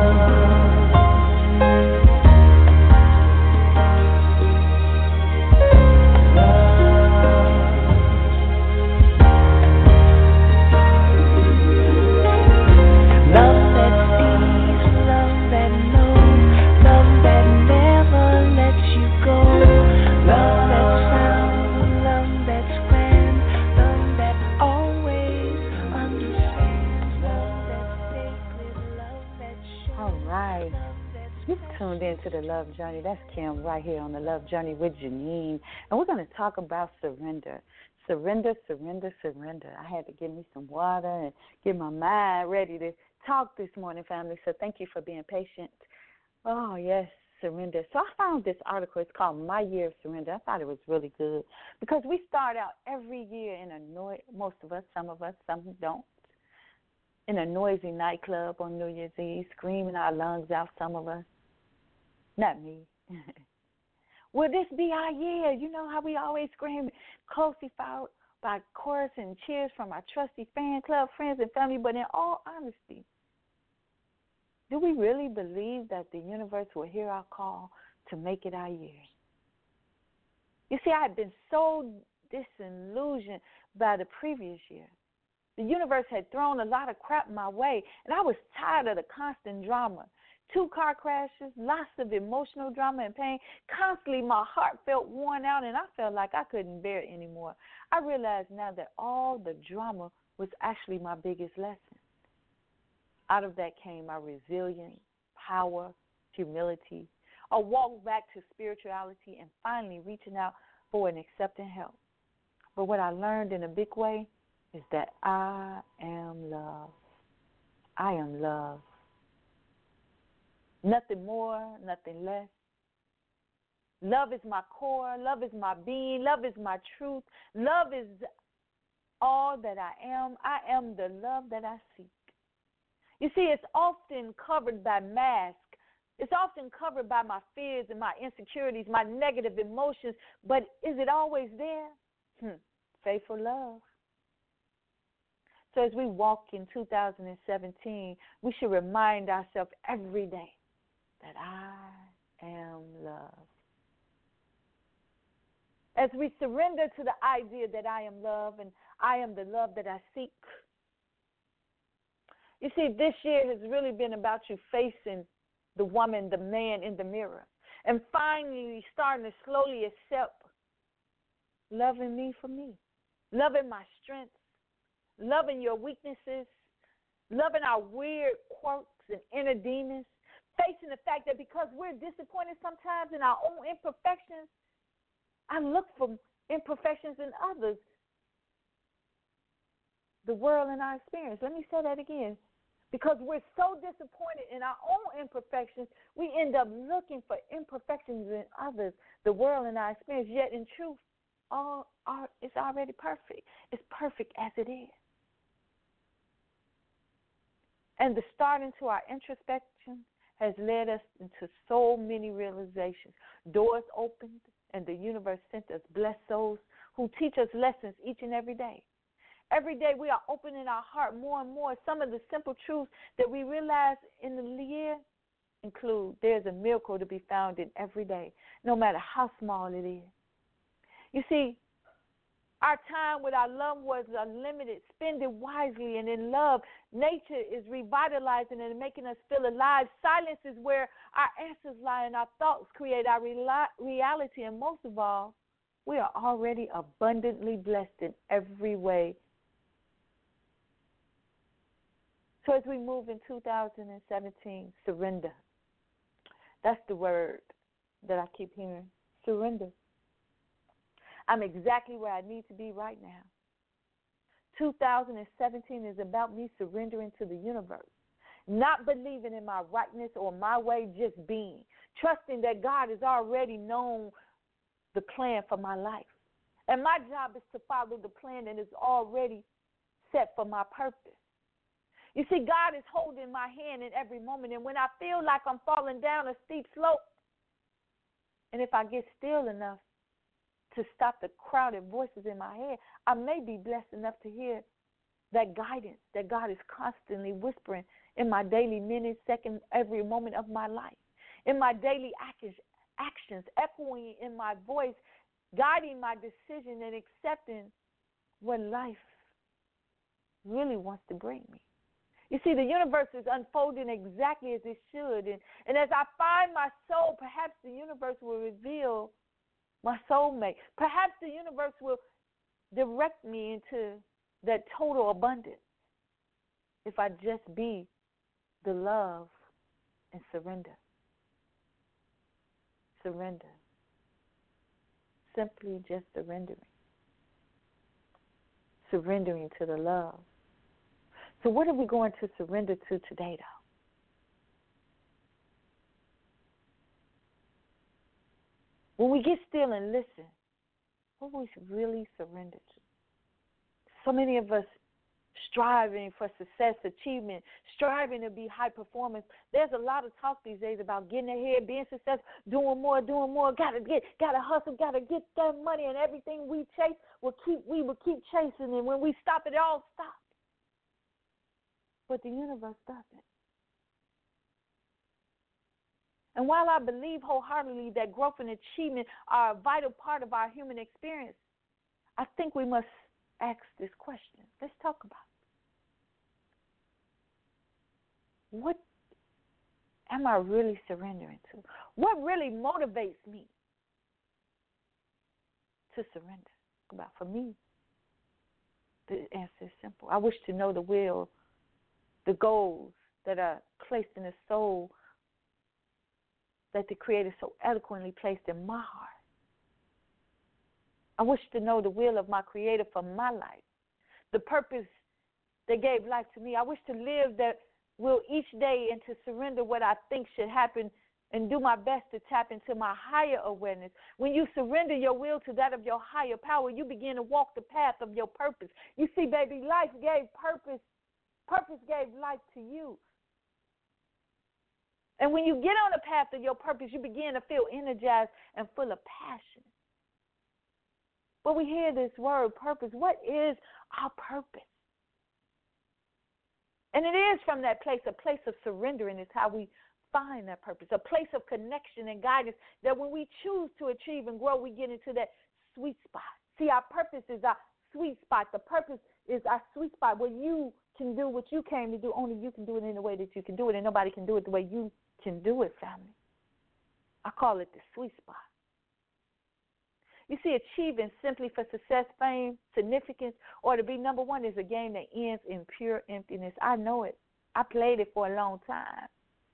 Tuned into the Love Journey. That's Kim right here on the Love Journey with Janine. And we're going to talk about surrender. Surrender, surrender, surrender. I had to give me some water and get my mind ready to talk this morning, family. So thank you for being patient. Oh, yes, surrender. So I found this article. It's called My Year of Surrender. I thought it was really good because we start out every year in a noise, most of us, some of us, some don't, in a noisy nightclub on New Year's Eve, screaming our lungs out, some of us. Not me. Will this be our year? You know how we always scream, closely followed by chorus and cheers from our trusty fan club, friends, and family. But in all honesty, do we really believe that the universe will hear our call to make it our year? You see, I had been so disillusioned by the previous year. The universe had thrown a lot of crap my way, and I was tired of the constant drama. Two car crashes, lots of emotional drama and pain. Constantly, my heart felt worn out, and I felt like I couldn't bear it anymore. I realized now that all the drama was actually my biggest lesson. Out of that came my resilience, power, humility, a walk back to spirituality, and finally reaching out for and accepting help. But what I learned in a big way is that I am love. I am love. Nothing more, nothing less. Love is my core. Love is my being. Love is my truth. Love is all that I am. I am the love that I seek. You see, it's often covered by masks. It's often covered by my fears and my insecurities, my negative emotions. But is it always there? Hmm. Faithful love. So as we walk in two thousand seventeen, we should remind ourselves every day that I am love. As we surrender to the idea that I am love and I am the love that I seek, you see, this year has really been about you facing the woman, the man in the mirror. And finally starting to slowly accept loving me for me, loving my strengths, loving your weaknesses, loving our weird quirks and inner demons, facing the fact that because we're disappointed sometimes in our own imperfections, I look for imperfections in others, the world and our experience. Let me say that again. Because we're so disappointed in our own imperfections, we end up looking for imperfections in others, the world and our experience. Yet in truth, all are, it's already perfect. It's perfect as it is. And the start into our introspection has led us into so many realizations. Doors opened, and the universe sent us blessed souls who teach us lessons each and every day. Every day we are opening our heart more and more. Some of the simple truths that we realize in the year include there's a miracle to be found in every day, no matter how small it is. You see, our time with our loved ones are limited. Spend it wisely and in love. Nature is revitalizing and making us feel alive. Silence is where our answers lie, and our thoughts create our reality. And most of all, we are already abundantly blessed in every way. So as we move in two thousand seventeen, surrender. That's the word that I keep hearing, surrender. I'm exactly where I need to be right now. two thousand seventeen is about me surrendering to the universe, not believing in my rightness or my way, just being, trusting that God has already known the plan for my life. And my job is to follow the plan that is already set for my purpose. You see, God is holding my hand in every moment, and when I feel like I'm falling down a steep slope, and if I get still enough to stop the crowded voices in my head, I may be blessed enough to hear that guidance that God is constantly whispering in my daily minutes, second, every moment of my life, in my daily actions, actions, echoing in my voice, guiding my decision and accepting what life really wants to bring me. You see, the universe is unfolding exactly as it should. And, and as I find my soul, perhaps the universe will reveal my soulmate. Perhaps the universe will direct me into that total abundance if I just be the love and surrender. Surrender. Simply just surrendering. Surrendering to the love. So what are we going to surrender to today, though? When we get still and listen, what we really surrender to? So many of us striving for success, achievement, striving to be high performance. There's a lot of talk these days about getting ahead, being successful, doing more, doing more. Gotta get, gotta hustle, gotta get that money, and everything we chase will keep. We will keep chasing, and when we stop, it all stops. But the universe doesn't. And while I believe wholeheartedly that growth and achievement are a vital part of our human experience, I think we must ask this question. Let's talk about it. What am I really surrendering to? What really motivates me to surrender? About for me, the answer is simple. I wish to know the will, the goals that are placed in the soul that the Creator so eloquently placed in my heart. I wish to know the will of my Creator for my life, the purpose that gave life to me. I wish to live that will each day and to surrender what I think should happen and do my best to tap into my higher awareness. When you surrender your will to that of your higher power, you begin to walk the path of your purpose. You see, baby, life gave purpose. Purpose gave life to you. And when you get on the path of your purpose, you begin to feel energized and full of passion. But we hear this word, purpose. What is our purpose? And it is from that place, a place of surrendering is how we find that purpose, a place of connection and guidance that when we choose to achieve and grow, we get into that sweet spot. See, our purpose is our sweet spot. The purpose is our sweet spot where you can do what you came to do. Only you can do it in the way that you can do it, and nobody can do it the way you can do it, family. I call it the sweet spot. You see, achieving simply for success, fame, significance, or to be number one is a game that ends in pure emptiness. I know it. I played it for a long time.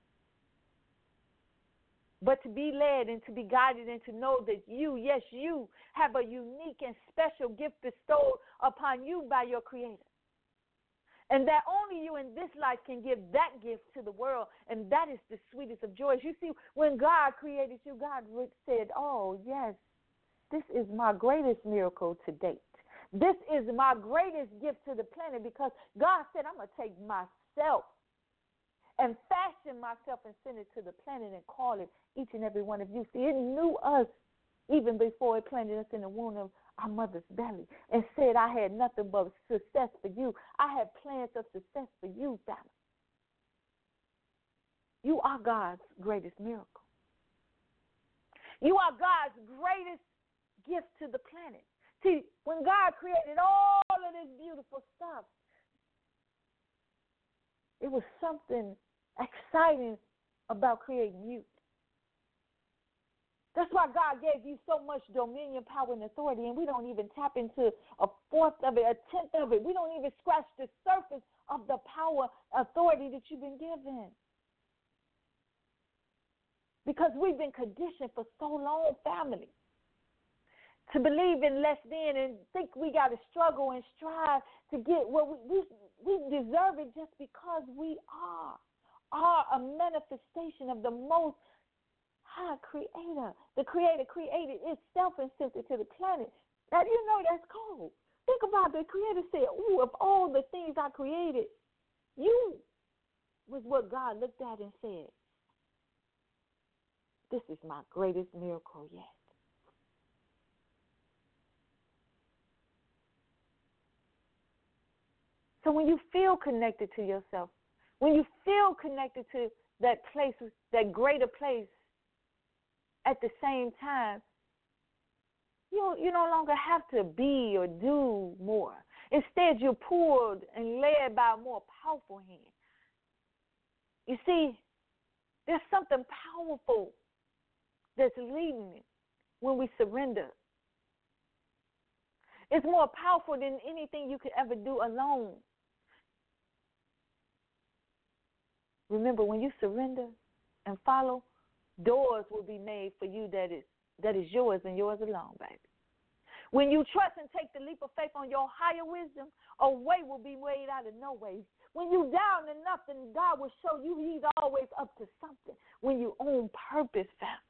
But to be led and to be guided and to know that you, yes, you, have a unique and special gift bestowed upon you by your Creator. And that only you in this life can give that gift to the world, and that is the sweetest of joys. You see, when God created you, God said, oh, yes, this is my greatest miracle to date. This is my greatest gift to the planet, because God said, I'm going to take myself and fashion myself and send it to the planet and call it each and every one of you. See, it knew us even before it planted us in the womb of our mother's belly and said, I had nothing but success for you. I have plans of success for you, family. You are God's greatest miracle. You are God's greatest gift to the planet. See, when God created all of this beautiful stuff, it was something exciting about creating you. That's why God gave you so much dominion, power, and authority, and we don't even tap into a fourth of it, a tenth of it. We don't even scratch the surface of the power, authority that you've been given. Because we've been conditioned for so long, family, to believe in less than and think we got to struggle and strive to get what we, we, we deserve it just because we are, are a manifestation of the most high Creator. The Creator created itself and sent it to the planet. Now, you know that's cold. Think about it. The Creator said, ooh, of all the things I created, you was what God looked at and said, this is my greatest miracle yet. So when you feel connected to yourself, when you feel connected to that place, that greater place, at the same time, you, you no longer have to be or do more. Instead, you're pulled and led by a more powerful hand. You see, there's something powerful that's leading it when we surrender. It's more powerful than anything you could ever do alone. Remember, when you surrender and follow, doors will be made for you that is that is yours and yours alone, baby. When you trust and take the leap of faith on your higher wisdom, a way will be made out of no way. When you down to nothing, God will show you He's always up to something. When you own purpose, family.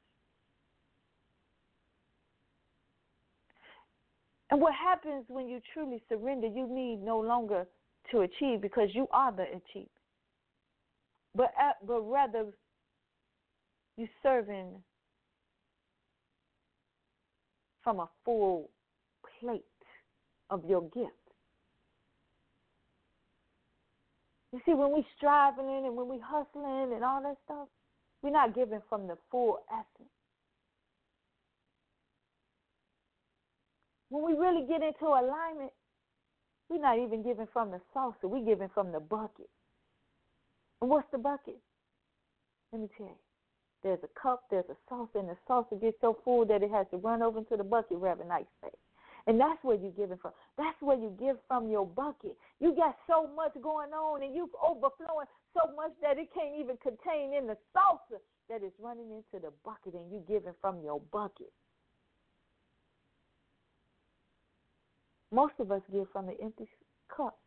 And what happens when you truly surrender, you need no longer to achieve, because you are the achievement. But, uh, but rather, you serving from a full plate of your gift. You see, when we striving and when we hustling and all that stuff, we're not giving from the full essence. When we really get into alignment, we're not even giving from the saucer. We're giving from the bucket. And what's the bucket? Let me tell you. There's a cup, there's a saucer, and the saucer gets so full that it has to run over into the bucket where a nice space. And that's where you're giving from. That's where you give from your bucket. You got so much going on, and you're overflowing so much that it can't even contain in the saucer that it's running into the bucket, and you giving from your bucket. Most of us give from the empty cup.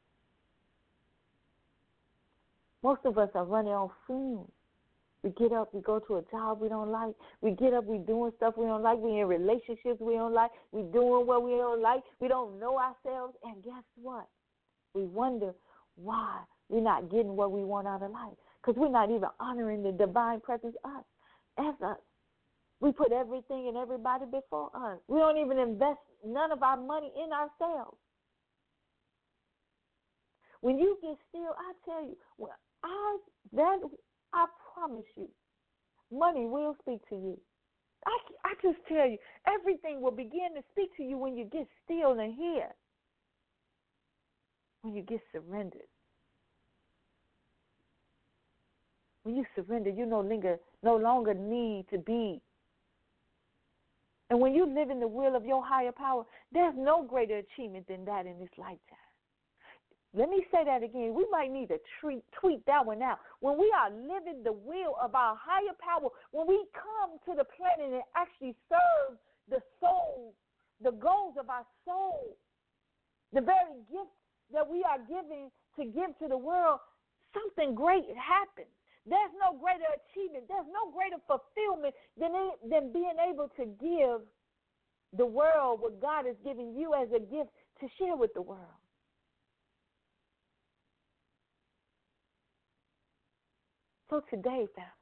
Most of us are running on fumes. We get up, we go to a job we don't like. We get up, we doing stuff we don't like. We in relationships we don't like. We doing what we don't like. We don't know ourselves. And guess what? We wonder why we're not getting what we want out of life. Because we're not even honoring the divine presence us, as us. We put everything and everybody before us. We don't even invest none of our money in ourselves. When you get still, I tell you, well, I, that, I promise you, money will speak to you. I, I just tell you, everything will begin to speak to you when you get still and hear, when you get surrendered. When you surrender, you no longer, no longer need to be. And when you live in the will of your higher power, there's no greater achievement than that in this lifetime. Let me say that again. We might need to treat, tweet that one out. When we are living the will of our higher power, when we come to the planet and actually serve the soul, the goals of our soul, the very gifts that we are giving to give to the world, something great happens. There's no greater achievement. There's no greater fulfillment than, than being able to give the world what God has given you as a gift to share with the world. So today, family,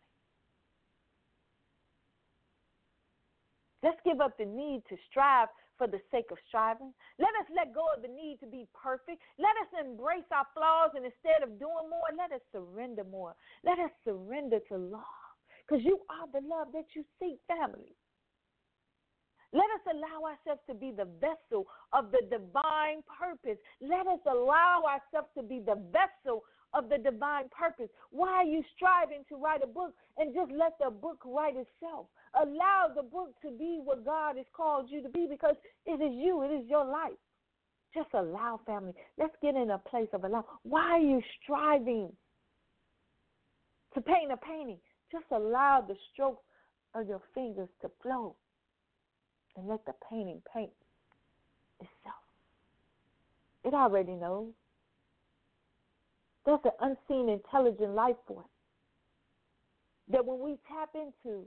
let's give up the need to strive for the sake of striving. Let us let go of the need to be perfect. Let us embrace our flaws, and instead of doing more, let us surrender more. Let us surrender to love, because you are the love that you seek, family. Let us allow ourselves to be the vessel of the divine purpose. Let us allow ourselves to be the vessel of the divine purpose. Why are you striving to write a book and just let the book write itself? Allow the book to be what God has called you to be, because it is you. It is your life. Just allow, family. Let's get in a place of allow. Why are you striving to paint a painting? Just allow the strokes of your fingers to flow and let the painting paint itself. It already knows. There's an unseen, intelligent life force that when we tap into,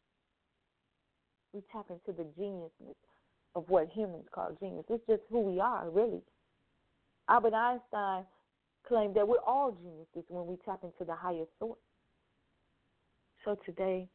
we tap into the geniusness of what humans call genius. It's just who we are, really. Albert Einstein claimed that we're all geniuses when we tap into the higher source. So today,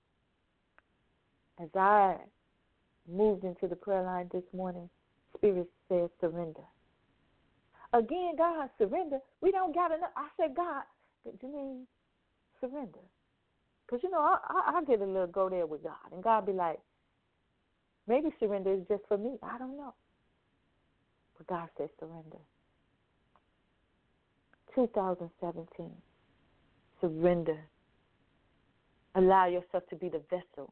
as I moved into the prayer line this morning, Spirit says surrender. Again, God, surrender. We don't got enough. I said, God, you mean surrender? Because, you know, I, I, I get a little go there with God. And God be like, maybe surrender is just for me. I don't know. But God says surrender. two thousand seventeen, surrender. Allow yourself to be the vessel.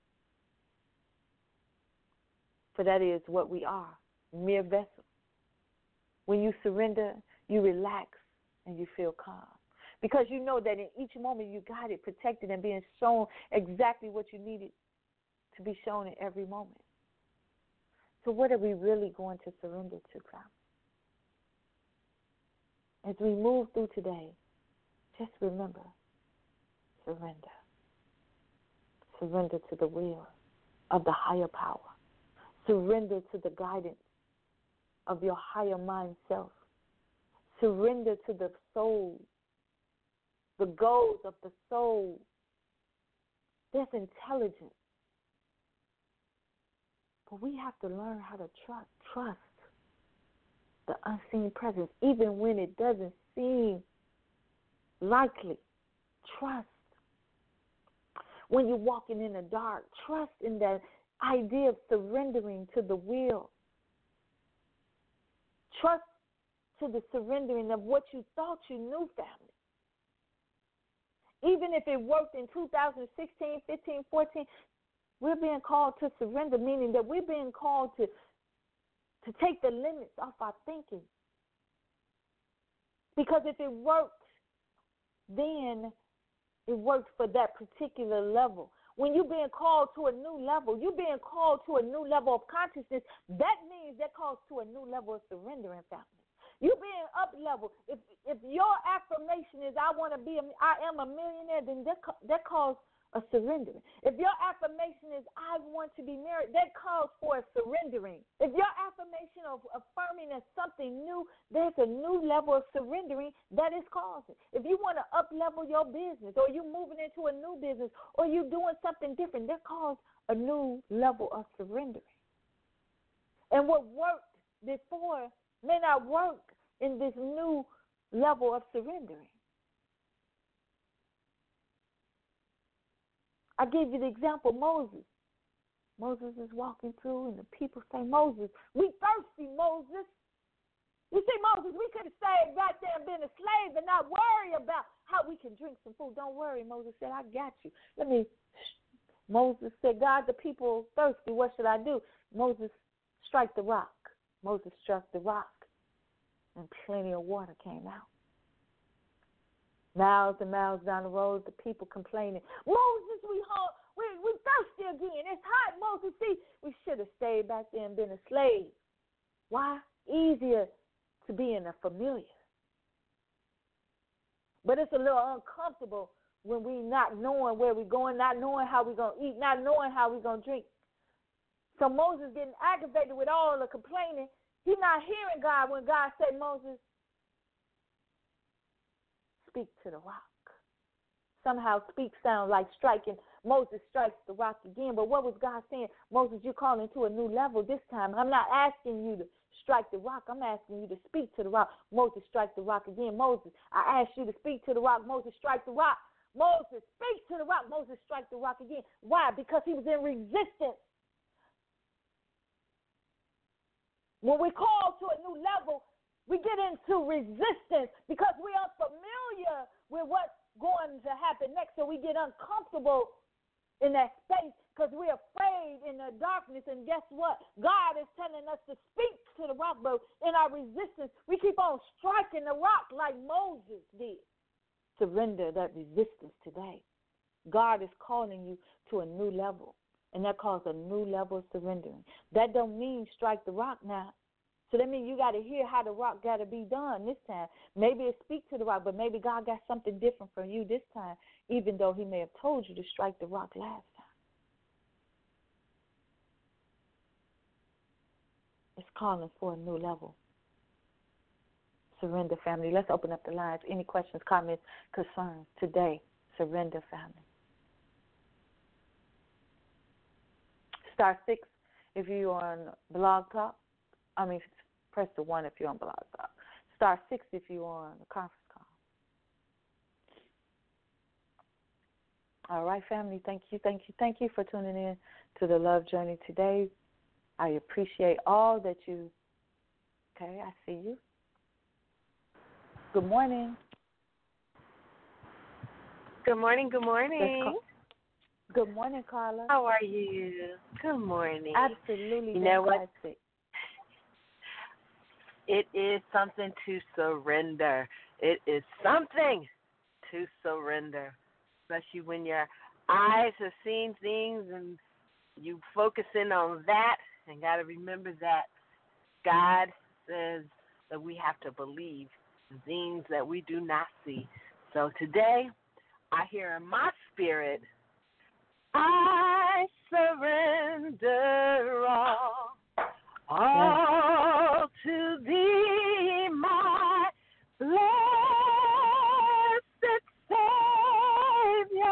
For that is what we are, mere vessels. When you surrender, you relax and you feel calm. Because you know that in each moment you got it protected and being shown exactly what you needed to be shown in every moment. So what are we really going to surrender to, family? As we move through today, just remember, surrender. Surrender to the will of the higher power. Surrender to the guidance of your higher mind self. Surrender to the soul, the goals of the soul. There's intelligence. But we have to learn how to trust, trust the unseen presence, even when it doesn't seem likely. Trust. When you're walking in the dark, trust in that idea of surrendering to the will. Trust to the surrendering of what you thought you knew, family. Even if it worked in two thousand sixteen, fifteen, fourteen, we're being called to surrender, meaning that we're being called to, to take the limits off our thinking. Because if it worked, then it worked for that particular level. When you're being called to a new level, you're being called to a new level of consciousness, that means that calls to a new level of surrendering, family. You being up level. If if your affirmation is I want to be, a, I am a millionaire, then that that calls a surrendering. If your affirmation is I want to be married, that calls for a surrendering. If your affirmation of affirming as something new, there's a new level of surrendering that is causing. If you want to up level your business, or you moving into a new business, or you doing something different, that calls a new level of surrendering. And what worked before may not work in this new level of surrendering. I gave you the example, Moses. Moses is walking through, and the people say, Moses, we thirsty, Moses. You see, Moses, we could have stayed back there and been a slave and not worry about how we can drink some food. Don't worry, Moses said, I got you. Let me, Moses said, God, the people are thirsty. What should I do? Moses, strike the rock. Moses struck the rock, and plenty of water came out. Miles and miles down the road, the people complaining, Moses, we home, we we thirsty again. It's hot, Moses. See, we should have stayed back there and been a slave. Why? Easier to be in a familiar. But it's a little uncomfortable when we not knowing where we're going, not knowing how we're going to eat, not knowing how we're going to drink. So Moses getting aggravated with all the complaining. He's not hearing God when God said, Moses, speak to the rock. Somehow speak sounds like striking. Moses strikes the rock again. But what was God saying? Moses, you're calling to a new level this time. I'm not asking you to strike the rock. I'm asking you to speak to the rock. Moses, strike the rock again. Moses, I asked you to speak to the rock. Moses, strike the rock. Moses, speak to the rock. Moses, strike the rock again. Why? Because he was in resistance. When we call to a new level, we get into resistance because we are familiar with what's going to happen next. So we get uncomfortable in that space because we're afraid in the darkness. And guess what? God is telling us to speak to the rock, but in our resistance, we keep on striking the rock like Moses did. Surrender that resistance today. God is calling you to a new level. And that calls a new level of surrendering. That don't mean strike the rock now. So that means you got to hear how the rock got to be done this time. Maybe it speak to the rock, but maybe God got something different for you this time, even though he may have told you to strike the rock last time. It's calling for a new level. Surrender, family. Let's open up the lines. Any questions, comments, concerns today? Surrender, family. Star six if you're on Blog Talk. I mean, press the one if you're on Blog Talk. Star six if you're on the conference call. All right, family. Thank you, thank you, thank you for tuning in to the Love Journey today. I appreciate all that you. Okay, I see you. Good morning. Good morning. Good morning. Good morning, Carla. How are you? Good morning. Absolutely you know fantastic. What? It is something to surrender. It is something to surrender, especially when your eyes have seen things and you focus in on that and got to remember that God says that we have to believe things that we do not see. So today, I hear in my spirit, I surrender all, all to thee, my blessed Savior.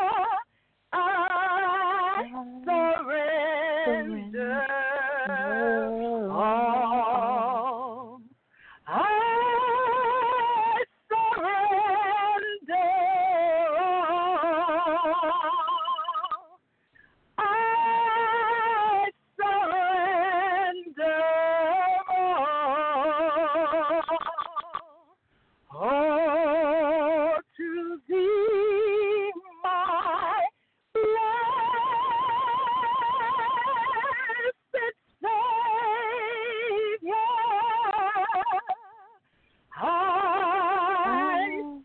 I surrender all. I surrender all. I surrender all, all to thee, my blessed Savior. I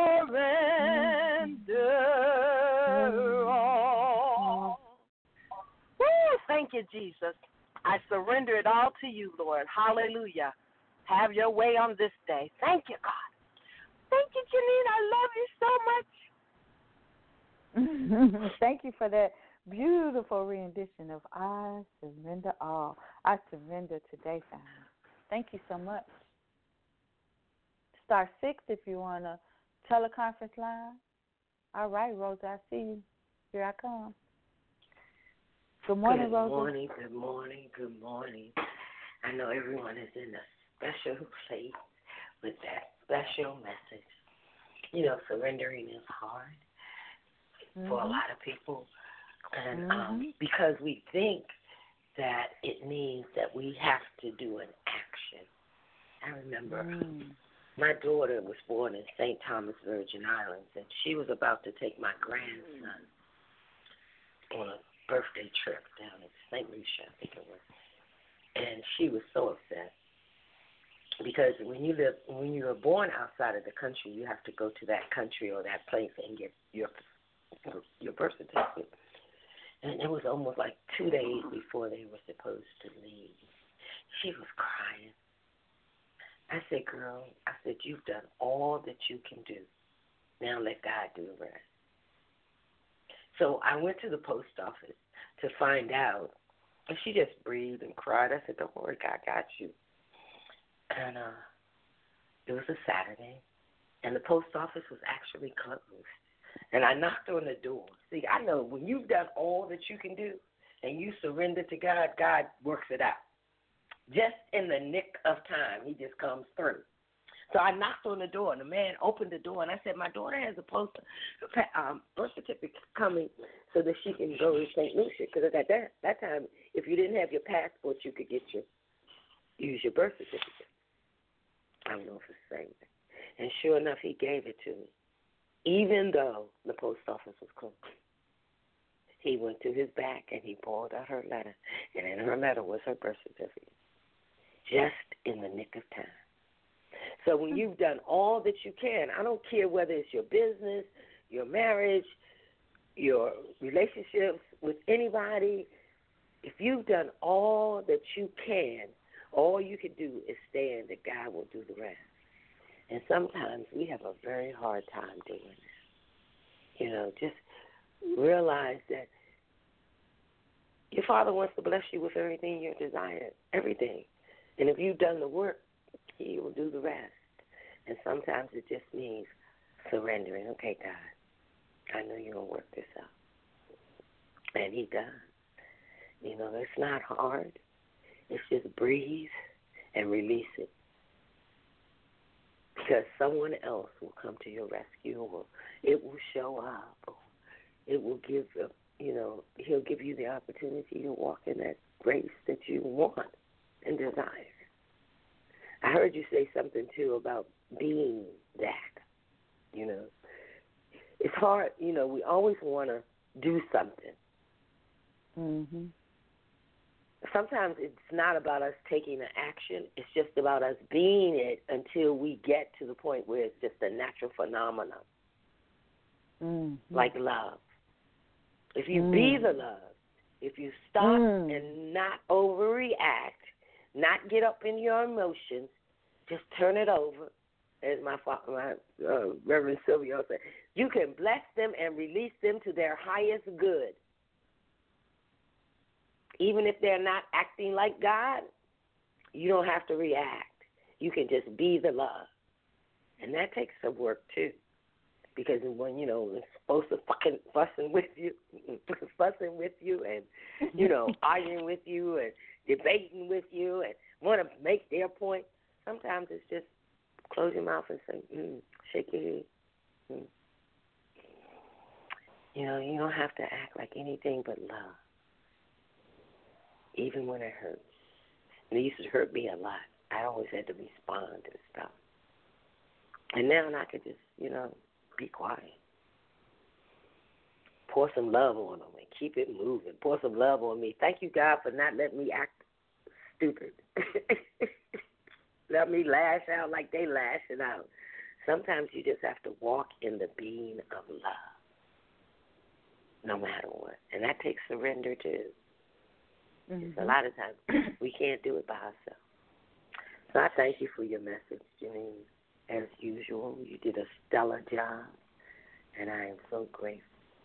surrender all. Woo, thank you, Jesus. I surrender it all to you, Lord. Hallelujah. Have your way on this day. Thank you, God. Thank you, Janine. I love you so much. Thank you for that beautiful rendition of I Surrender All. I surrender today, family. Thank you so much. Star six if you want a teleconference line. All right, Rosa, I see you. Here I come. Good morning, good Rosa. Good morning, good morning, good morning. I know everyone is in a special place with that special message. You know, surrendering is hard mm-hmm. for a lot of people. And mm-hmm. um, because we think that it means that we have to do an action. I remember Mm. my daughter was born in Saint Thomas, Virgin Islands, and she was about to take my grandson on a birthday trip down in Saint Lucia, I think it was. And she was so upset because when you live, when you are born outside of the country, you have to go to that country or that place and get your your birth certificate. And it was almost like two days before they were supposed to leave. She was crying. I said, girl, I said, you've done all that you can do. Now let God do the rest. So I went to the post office to find out, and she just breathed and cried. I said, don't worry, God got you. And uh, it was a Saturday, and the post office was actually closed. And I knocked on the door. See, I know when you've done all that you can do and you surrender to God, God works it out. Just in the nick of time, he just comes through. So I knocked on the door, and the man opened the door, and I said, my daughter has a post, um, birth certificate coming so that she can go to Saint Lucia. Because at that, that time, if you didn't have your passport, you could get your use your birth certificate. I don't know if it's the same thing. And sure enough, he gave it to me. Even though the post office was closed, he went to his back and he pulled out her letter, and in her letter was her birth certificate, just in the nick of time. So when you've done all that you can, I don't care whether it's your business, your marriage, your relationships with anybody, if you've done all that you can, all you can do is stand that God will do the rest. And sometimes we have a very hard time doing that. You know, just realize that your Father wants to bless you with everything you desire, everything. And if you've done the work, he will do the rest. And sometimes it just means surrendering. Okay, God, I know you're going to work this out. And he does. You know, it's not hard. It's just breathe and release it. Because someone else will come to your rescue, or it will show up, or it will give, you know, he'll give you the opportunity to walk in that grace that you want and desire. I heard you say something, too, about being that, you know. It's hard, you know, we always want to do something. Mm-hmm. Sometimes it's not about us taking an action. It's just about us being it until we get to the point where it's just a natural phenomenon, mm-hmm. like love. If you mm. be the love, if you stop mm. and not overreact, not get up in your emotions, just turn it over, as my, my uh, Reverend Sylvia said, you can bless them and release them to their highest good. Even if they're not acting like God, you don't have to react. You can just be the love. And that takes some work, too. Because when, you know, it's supposed to fucking fussing with you, fussing with you and, you know, arguing with you and debating with you and want to make their point, sometimes it's just close your mouth and say, mm, shake your head. Mm. You know, you don't have to act like anything but love. Even when it hurts. And it used to hurt me a lot. I always had to respond and stuff. And now I could just, you know, be quiet. Pour some love on them and keep it moving. Pour some love on me. Thank you, God, for not letting me act stupid. Let me lash out like they lashing out. Sometimes you just have to walk in the being of love, no matter what. And that takes surrender, too. Mm-hmm. A lot of times we can't do it by ourselves. So I thank you for your message, Janine. As usual, you did a stellar job, and I am so grateful.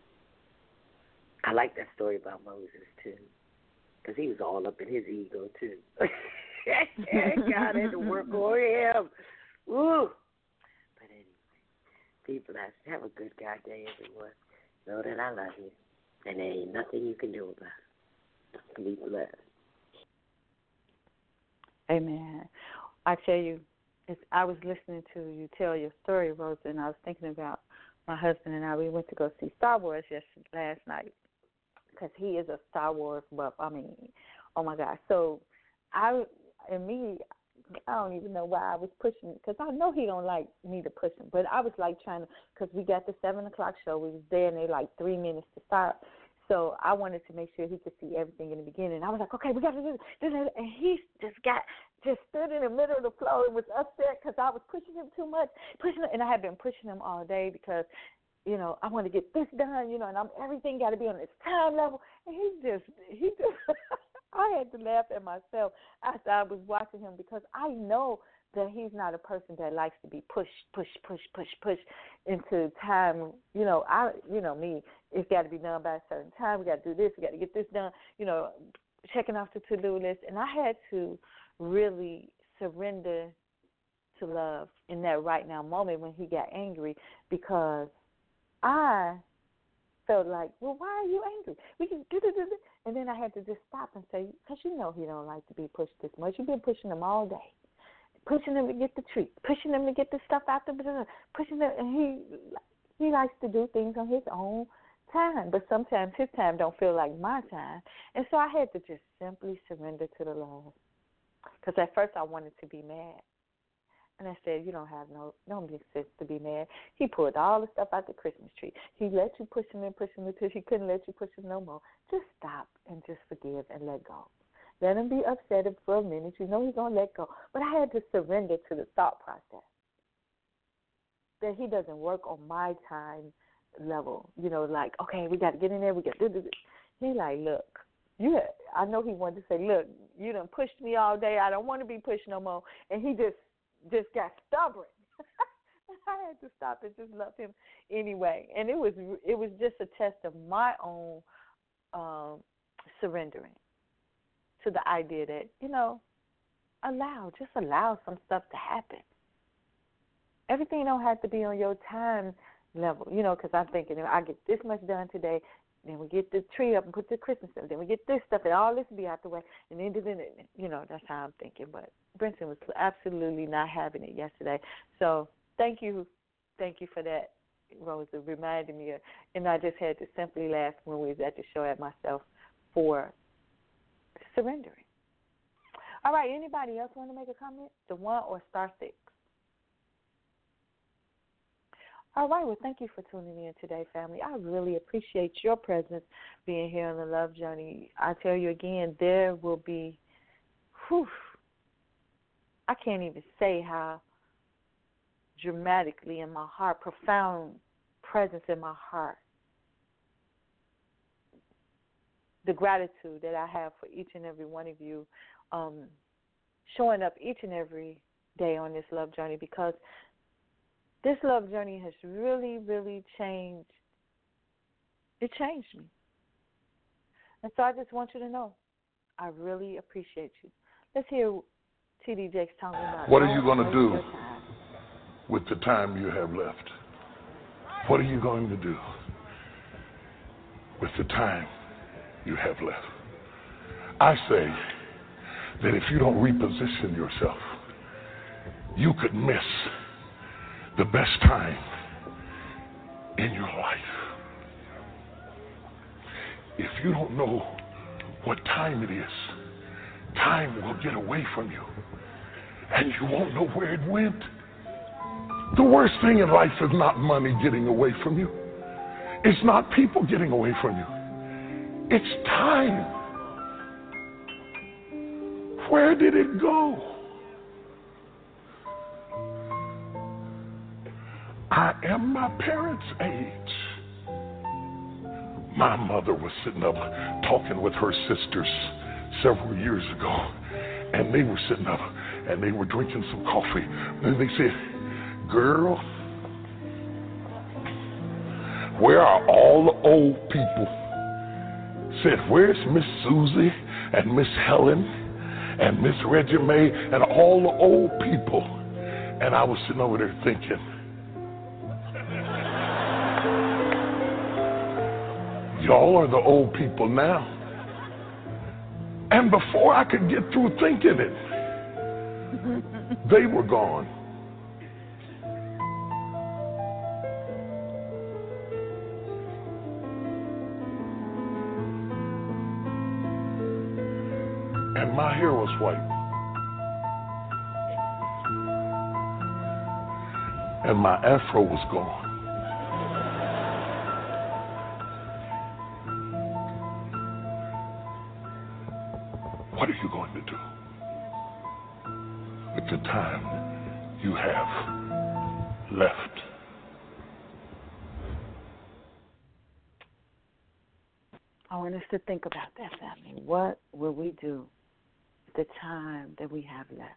I like that story about Moses, too, because he was all up in his ego, too. God had to work on him. Woo! But anyway, be blessed. Have a good God day, everyone. Know that I love you, and there ain't nothing you can do about it. Be blessed. Amen. I tell you, it's, I was listening to you tell your story, Rosa, and I was thinking about my husband and I. We went to go see Star Wars yesterday, last night, because he is a Star Wars buff. I mean, oh my God. So I immediately, I don't even know why I was pushing it, because I know he don't like me to push him. But I was like trying to, because we got the seven o'clock show. We was there, and they like three minutes to start. So I wanted to make sure he could see everything in the beginning. I was like, okay, we got to do this. And he just got, just stood in the middle of the floor and was upset because I was pushing him too much. pushing him, And I had been pushing him all day because, you know, I want to get this done, you know, and I'm everything got to be on this time level. And he just, he just, I had to laugh at myself after I was watching him, because I know that he's not a person that likes to be pushed, push, push, push, push into time. You know, I, you know me, it's got to be done by a certain time. We got to do this. We got to get this done. You know, checking off the to-do list. And I had to really surrender to love in that right now moment when he got angry, because I felt like, well, why are you angry? We can do this. And then I had to just stop and say, because you know he don't like to be pushed this much. You've been pushing him all day. Pushing him to get the treat, pushing him to get the stuff out the, pushing him, and he he likes to do things on his own time. But sometimes his time don't feel like my time, and so I had to just simply surrender to the love. Because at first I wanted to be mad, and I said, "You don't have no no big sense to be mad." He pulled all the stuff out the Christmas tree. He let you push him and push him until he couldn't let you push him no more. Just stop and just forgive and let go. Let him be upset for a minute. You know he's going to let go. But I had to surrender to the thought process that he doesn't work on my time level. You know, like, okay, we got to get in there. We got to do this. He like, look, you. Had, I know he wanted to say, look, you done pushed me all day. I don't want to be pushed no more. And he just just got stubborn. I had to stop and just love him anyway. And it was it was just a test of my own um, surrendering to the idea that, you know, allow, just allow some stuff to happen. Everything don't have to be on your time level, you know, because I'm thinking, I get this much done today, then we get the tree up and put the Christmas stuff, then we get this stuff, and all this will be out the way, and then, then, you know, that's how I'm thinking. But Brenton was absolutely not having it yesterday. So thank you, thank you for that, Rosa, reminding me of, and I just had to simply laugh when we was at the show at myself for surrendering. All right, anybody else want to make a comment? The one or star six? All right, well, thank you for tuning in today, family. I really appreciate your presence being here on the Love Journey. I tell you again, there will be, whew, I can't even say how dramatically in my heart, profound presence in my heart, the gratitude that I have for each and every one of you um, showing up each and every day on this love journey, because this love journey has really, really changed. It changed me. And so I just want you to know, I really appreciate you. Let's hear T D Jakes talking about. What are you going to do with the time you have left? What are you going to do with the time you have left? I say that if you don't reposition yourself, you could miss the best time in your life. If you don't know what time it is, time will get away from you, and you won't know where it went. The worst thing in life is not money getting away from you. It's not people getting away from you. It's time. Where did it go? I am my parents' age. My mother was sitting up talking with her sisters several years ago, and they were sitting up and they were drinking some coffee. And they said, girl, where are all the old people? Said, where's Miss Susie and Miss Helen and Miss Reggie Mae and all the old people? And I was sitting over there thinking, y'all are the old people now. And before I could get through thinking it, they were gone. And my hair was white. and my afro was gone. What are you going to do with the time you have left? I want us to think about that, family. What will we do with the time that we have left?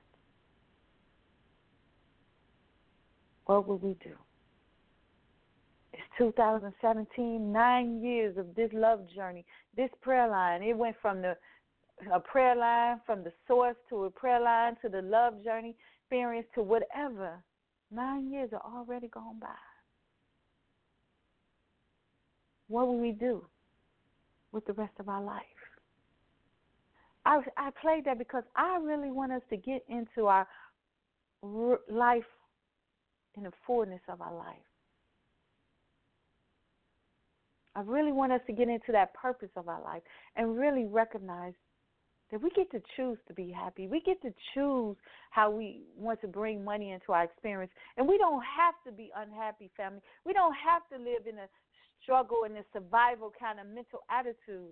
What will we do? It's two thousand seventeen, nine years of this love journey, this prayer line. It went from the a prayer line, from the source to a prayer line to the love journey experience to whatever. Nine years are already gone by. What will we do with the rest of our life? I, I played that because I really want us to get into our r- life in the fullness of our life. I really want us to get into that purpose of our life and really recognize that we get to choose to be happy. We get to choose how we want to bring money into our experience. And we don't have to be unhappy, family. We don't have to live in a struggle and a survival kind of mental attitude.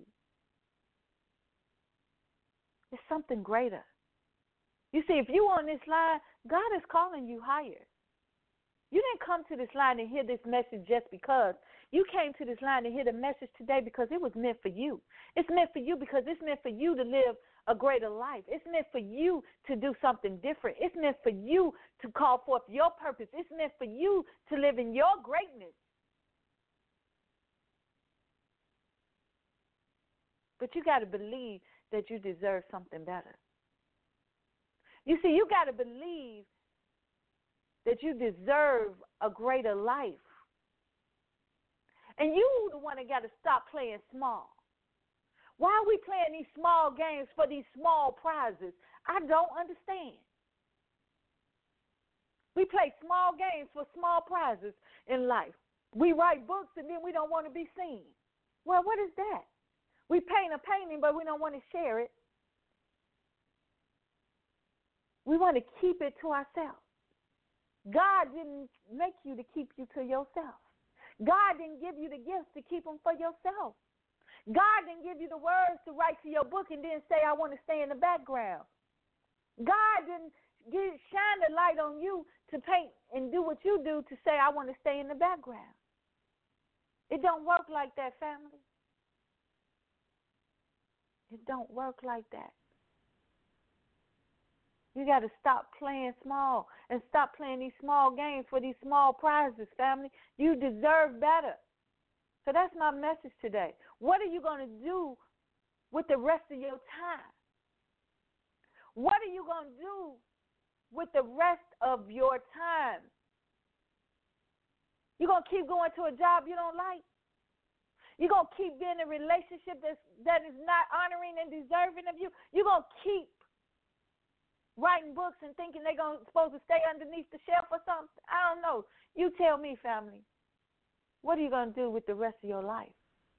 It's something greater. You see, if you're on this line, God is calling you higher. You didn't come to this line and hear this message just because. You came to this line and hear the message today because it was meant for you. It's meant for you because it's meant for you to live a greater life. It's meant for you to do something different. It's meant for you to call forth your purpose. It's meant for you to live in your greatness. But you got to believe that you deserve something better. You see, you got to believe that you deserve a greater life. And you the one that got to stop playing small. Why are we playing these small games for these small prizes? I don't understand. We play small games for small prizes in life. We write books and then we don't want to be seen. Well, what is that? We paint a painting, but we don't want to share it. We want to keep it to ourselves. God didn't make you to keep you to yourself. God didn't give you the gifts to keep them for yourself. God didn't give you the words to write to your book and then say, I want to stay in the background. God didn't give, shine the light on you to paint and do what you do to say, I want to stay in the background. It don't work like that, family. It don't work like that. You got to stop playing small and stop playing these small games for these small prizes, family. You deserve better. So that's my message today. What are you going to do with the rest of your time? What are you going to do with the rest of your time? You're going to keep going to a job you don't like? You're going to keep being in a relationship that's, that is not honoring and deserving of you? You're going to keep writing books and thinking they're going supposed to stay underneath the shelf or something? I don't know. You tell me, family. What are you going to do with the rest of your life?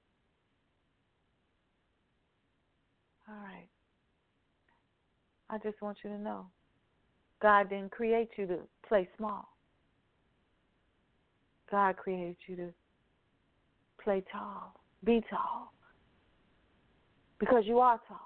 All right. I just want you to know, God didn't create you to play small. God created you to play tall, be tall, because you are tall.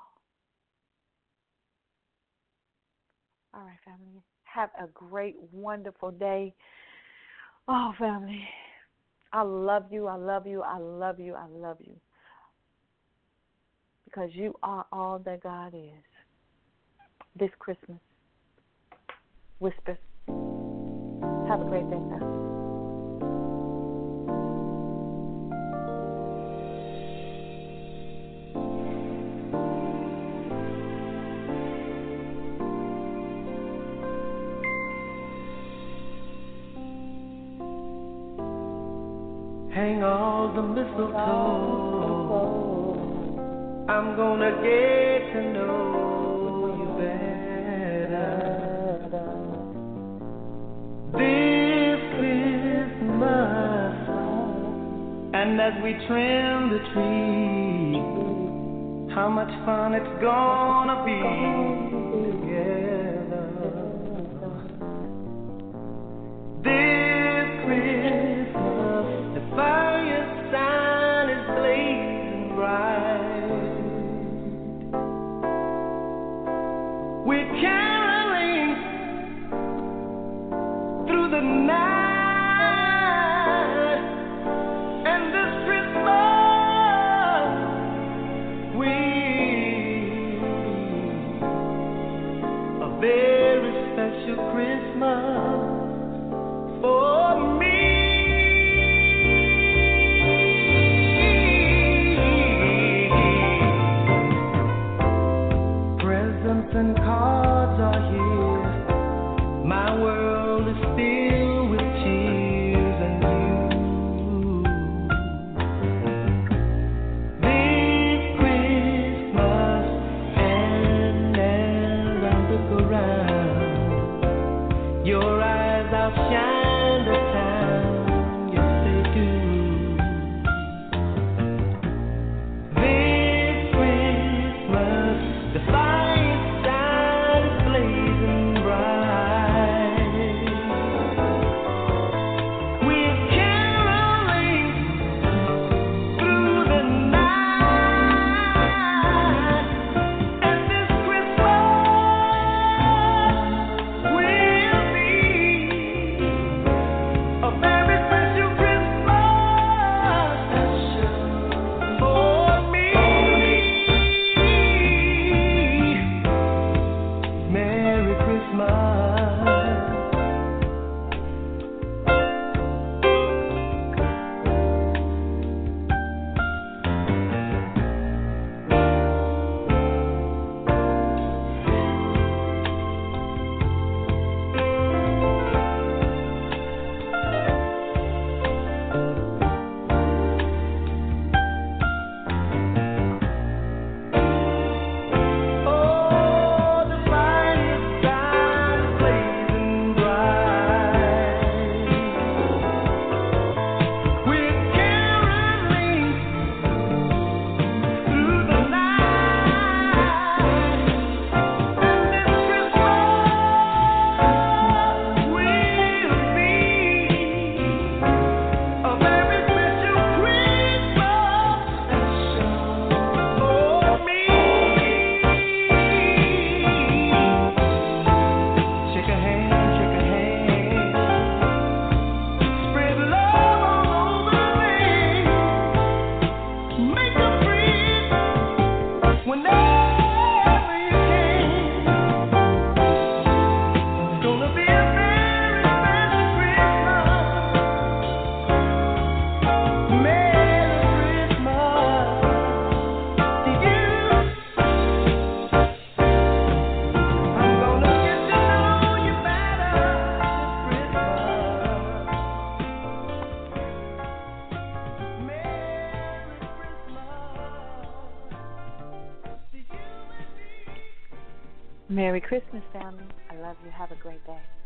All right, family. Have a great, wonderful day. Oh, family. I love you. I love you. I love you. I love you. Because you are all that God is. This Christmas. Whisper. Have a great day, family. Hang all the mistletoe. I'm gonna get to know you better this Christmas. And as we trim the tree, how much fun it's gonna be together. This Merry Christmas, family. I love you. Have a great day.